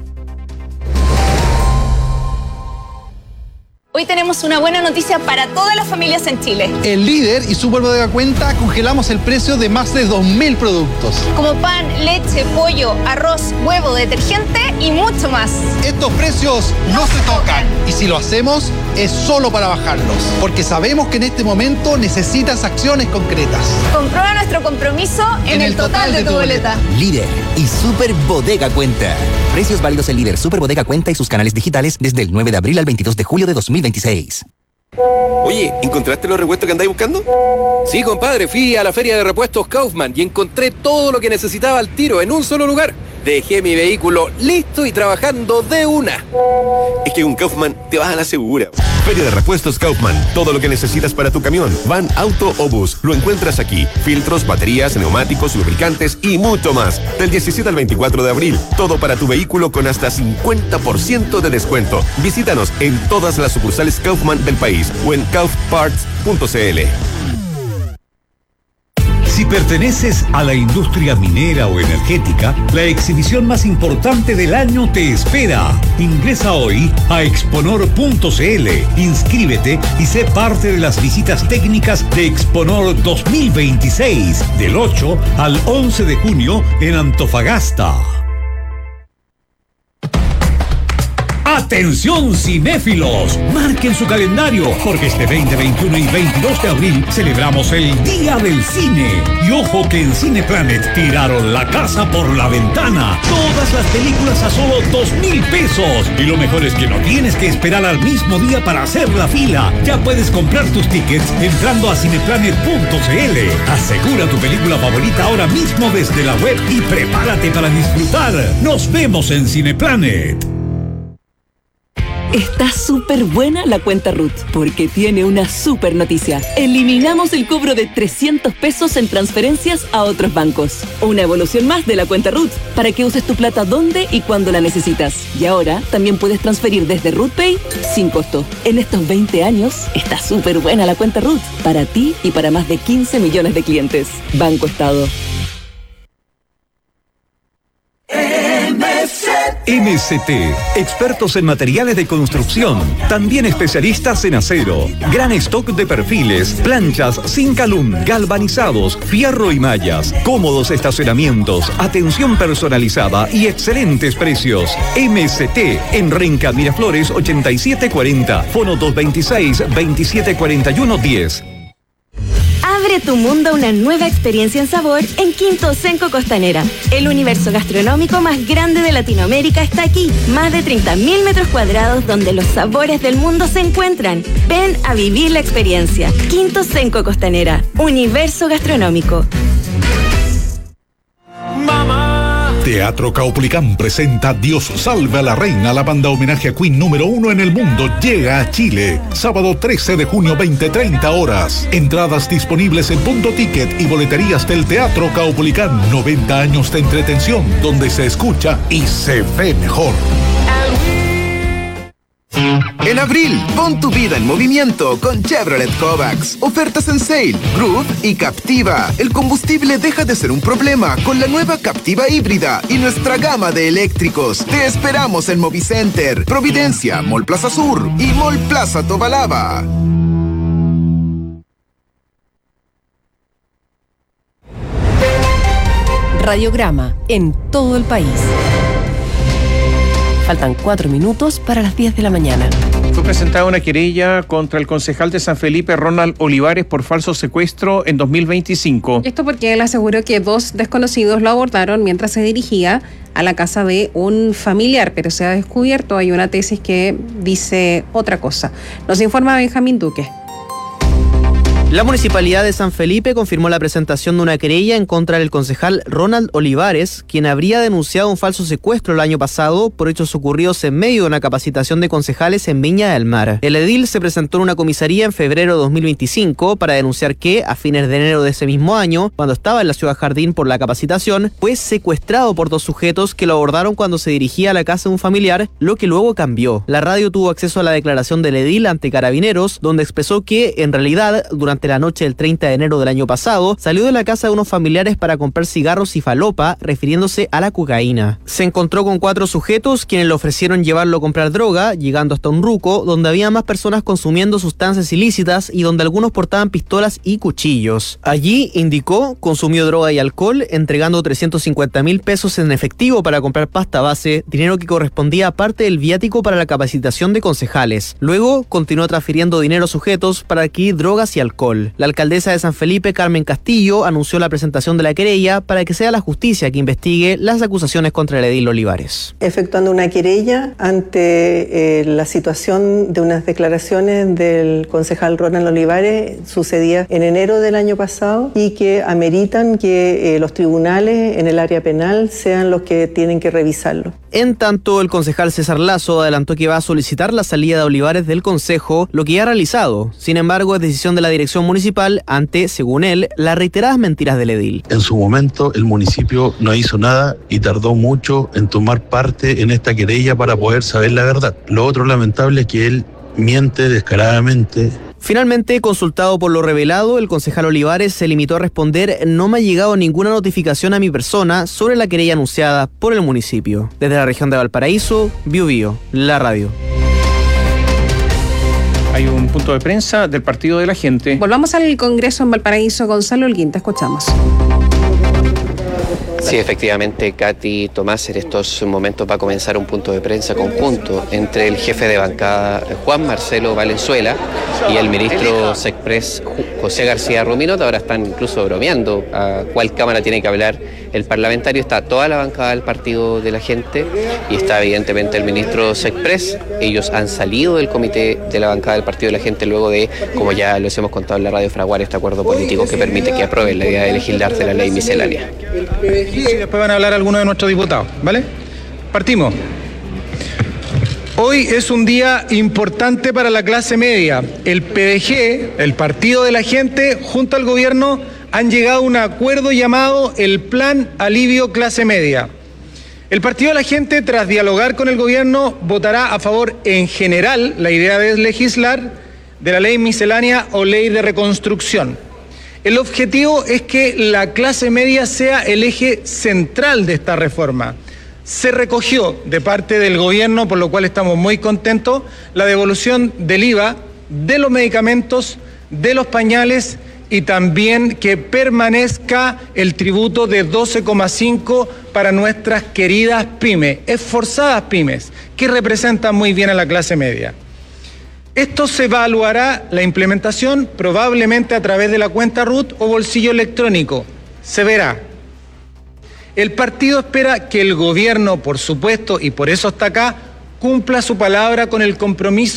[SPEAKER 12] Hoy tenemos una buena noticia para todas las familias en Chile.
[SPEAKER 13] En Líder y Superbodega Cuenta congelamos el precio de más de dos mil productos.
[SPEAKER 12] Como pan, leche, pollo, arroz, huevo, detergente y mucho más.
[SPEAKER 13] Estos precios no, no se tocan. tocan. Y si lo hacemos, es solo para bajarlos. Porque sabemos que en este momento necesitas acciones concretas.
[SPEAKER 12] Comprueba nuestro compromiso en, en el, el total, total de, de tu boleta. boleta.
[SPEAKER 28] Líder y Superbodega Cuenta. Precios válidos en Líder, Superbodega Cuenta y sus canales digitales desde el nueve de abril al veintidós de julio de dos mil veintiséis.
[SPEAKER 29] Oye, ¿encontraste los repuestos que andáis buscando? Sí, compadre, fui a la feria de repuestos Kaufman y encontré todo lo que necesitaba al tiro en un solo lugar. Dejé mi vehículo listo y trabajando de una. Es que con Kaufman te vas a la segura.
[SPEAKER 30] Feria de repuestos Kaufman. Todo lo que necesitas para tu camión, van, auto o bus, lo encuentras aquí. Filtros, baterías, neumáticos, lubricantes y mucho más. Del diecisiete al veinticuatro de abril. Todo para tu vehículo con hasta cincuenta por ciento de descuento. Visítanos en todas las sucursales Kaufman del país o en kauf parts punto c l.
[SPEAKER 22] Si perteneces a la industria minera o energética, la exhibición más importante del año te espera. Ingresa hoy a exponor punto c l, inscríbete y sé parte de las visitas técnicas de Exponor dos mil veintiséis, del ocho al once de junio en Antofagasta. ¡Atención cinéfilos! Marquen su calendario, porque este veinte, veintiuno y veintidós de abril celebramos el Día del Cine. Y ojo que en Cineplanet tiraron la casa por la ventana. Todas las películas a solo dos mil pesos. Y lo mejor es que no tienes que esperar al mismo día para hacer la fila. Ya puedes comprar tus tickets entrando a cineplanet punto c l. Asegura tu película favorita ahora mismo desde la web y prepárate para disfrutar. Nos vemos en Cineplanet.
[SPEAKER 4] Está súper buena la cuenta Ruth, porque tiene una súper noticia. Eliminamos el cobro de trescientos pesos en transferencias a otros bancos. Una evolución más de la cuenta Ruth, para que uses tu plata donde y cuando la necesitas. Y ahora también puedes transferir desde RuthPay sin costo. En estos veinte años, está súper buena la cuenta Ruth, para ti y para más de quince millones de clientes. Banco Estado.
[SPEAKER 22] M C T, expertos en materiales de construcción, también especialistas en acero, gran stock de perfiles, planchas, Zincalum, galvanizados, fierro y mallas, cómodos estacionamientos, atención personalizada y excelentes precios. M C T, en Renca Miraflores ochenta y siete cuarenta, fono dos veintiséis, veintisiete cuarenta y uno diez.
[SPEAKER 1] Abre tu mundo a una nueva experiencia en sabor en Quinto Senco Costanera. El universo gastronómico más grande de Latinoamérica está aquí. Más de treinta mil metros cuadrados donde los sabores del mundo se encuentran. Ven a vivir la experiencia. Quinto Senco Costanera. Universo gastronómico.
[SPEAKER 22] Teatro Caupolicán presenta Dios salve a la reina. La banda homenaje a Queen número uno en el mundo llega a Chile. Sábado trece de junio, veinte treinta horas. Entradas disponibles en Punto Ticket y boleterías del Teatro Caupolicán. noventa años de entretención donde se escucha y se ve mejor.
[SPEAKER 2] En abril, pon tu vida en movimiento con Chevrolet Kovacs. Ofertas en Sale, Groove y Captiva. El combustible deja de ser un problema con la nueva Captiva híbrida y nuestra gama de eléctricos. Te esperamos en Movicenter, Providencia, Mall Plaza Sur y Mall Plaza Tobalaba.
[SPEAKER 14] Radiograma en todo el país. Faltan cuatro minutos para las diez de la mañana.
[SPEAKER 18] Fue presentada una querella contra el concejal de San Felipe, Ronald Olivares, por falso secuestro en dos mil veinticinco.
[SPEAKER 17] Esto porque él aseguró que dos desconocidos lo abordaron mientras se dirigía a la casa de un familiar, pero se ha descubierto, hay una tesis que dice otra cosa. Nos informa Benjamín Duque.
[SPEAKER 3] La Municipalidad de San Felipe confirmó la presentación de una querella en contra del concejal Ronald Olivares, quien habría denunciado un falso secuestro el año pasado por hechos ocurridos en medio de una capacitación de concejales en Viña del Mar. El edil se presentó en una comisaría en febrero de dos mil veinticinco para denunciar que, a fines de enero de ese mismo año, cuando estaba en la Ciudad Jardín por la capacitación, fue secuestrado por dos sujetos que lo abordaron cuando se dirigía a la casa de un familiar, lo que luego cambió. La radio tuvo acceso a la declaración del edil ante Carabineros, donde expresó que, en realidad, durante la noche del treinta de enero del año pasado, salió de la casa de unos familiares para comprar cigarros y falopa, refiriéndose a la cocaína. Se encontró con cuatro sujetos quienes le ofrecieron llevarlo a comprar droga, llegando hasta un ruco, donde había más personas consumiendo sustancias ilícitas y donde algunos portaban pistolas y cuchillos. Allí, indicó, consumió droga y alcohol, entregando trescientos cincuenta mil pesos en efectivo para comprar pasta base, dinero que correspondía a parte del viático para la capacitación de concejales. Luego, continuó transfiriendo dinero a sujetos para adquirir drogas y alcohol. La alcaldesa de San Felipe, Carmen Castillo, anunció la presentación de la querella para que sea la justicia que investigue las acusaciones contra el edil Olivares.
[SPEAKER 8] Efectuando una querella ante eh, la situación de unas declaraciones del concejal Ronald Olivares sucedía en enero del año pasado y que ameritan que eh, los tribunales en el área penal sean los que tienen que revisarlo.
[SPEAKER 3] En tanto, el concejal César Lazo adelantó que va a solicitar la salida de Olivares del Consejo, lo que ya ha realizado. Sin embargo, es decisión de la dirección municipal ante, según él, las reiteradas mentiras del edil.
[SPEAKER 15] En su momento, el municipio no hizo nada y tardó mucho en tomar parte en esta querella para poder saber la verdad. Lo otro lamentable es que él miente descaradamente.
[SPEAKER 3] Finalmente, consultado por lo revelado, el concejal Olivares se limitó a responder: no me ha llegado ninguna notificación a mi persona sobre la querella anunciada por el municipio. Desde la región de Valparaíso, Biu Biu, la radio.
[SPEAKER 18] Hay un punto de prensa del Partido de la Gente.
[SPEAKER 17] Volvamos al Congreso en Valparaíso. Gonzalo Holguín, te escuchamos.
[SPEAKER 5] Sí, efectivamente, Katy Tomás, en estos momentos va a comenzar un punto de prensa conjunto entre el jefe de bancada Juan Marcelo Valenzuela y el ministro Sexpress José García Ruminot. Ahora están incluso bromeando a cuál cámara tiene que hablar el parlamentario. Está toda la bancada del Partido de la Gente y está evidentemente el ministro Sexpress. Ellos han salido del comité de la bancada del Partido de la Gente luego de, como ya les hemos contado en la radio, fraguar este acuerdo político que permite que aprueben la idea de legislar de la ley miscelánea.
[SPEAKER 16] Y después van a hablar algunos de nuestros diputados, ¿vale? Partimos. Hoy es un día importante para la clase media. El P D G, el Partido de la Gente, junto al gobierno, han llegado a un acuerdo llamado el Plan Alivio Clase Media. El Partido de la Gente, tras dialogar con el gobierno, votará a favor en general la idea de legislar de la ley miscelánea o ley de reconstrucción. El objetivo es que la clase media sea el eje central de esta reforma. Se recogió de parte del gobierno, por lo cual estamos muy contentos, la devolución del I V A, de los medicamentos, de los pañales y también que permanezca el tributo de doce coma cinco para nuestras queridas pymes, esforzadas pymes, que representan muy bien a la clase media. Esto se evaluará la implementación probablemente a través de la cuenta R U T o bolsillo electrónico. Se verá. El partido espera que el gobierno, por supuesto, y por eso está acá, cumpla su palabra con el compromiso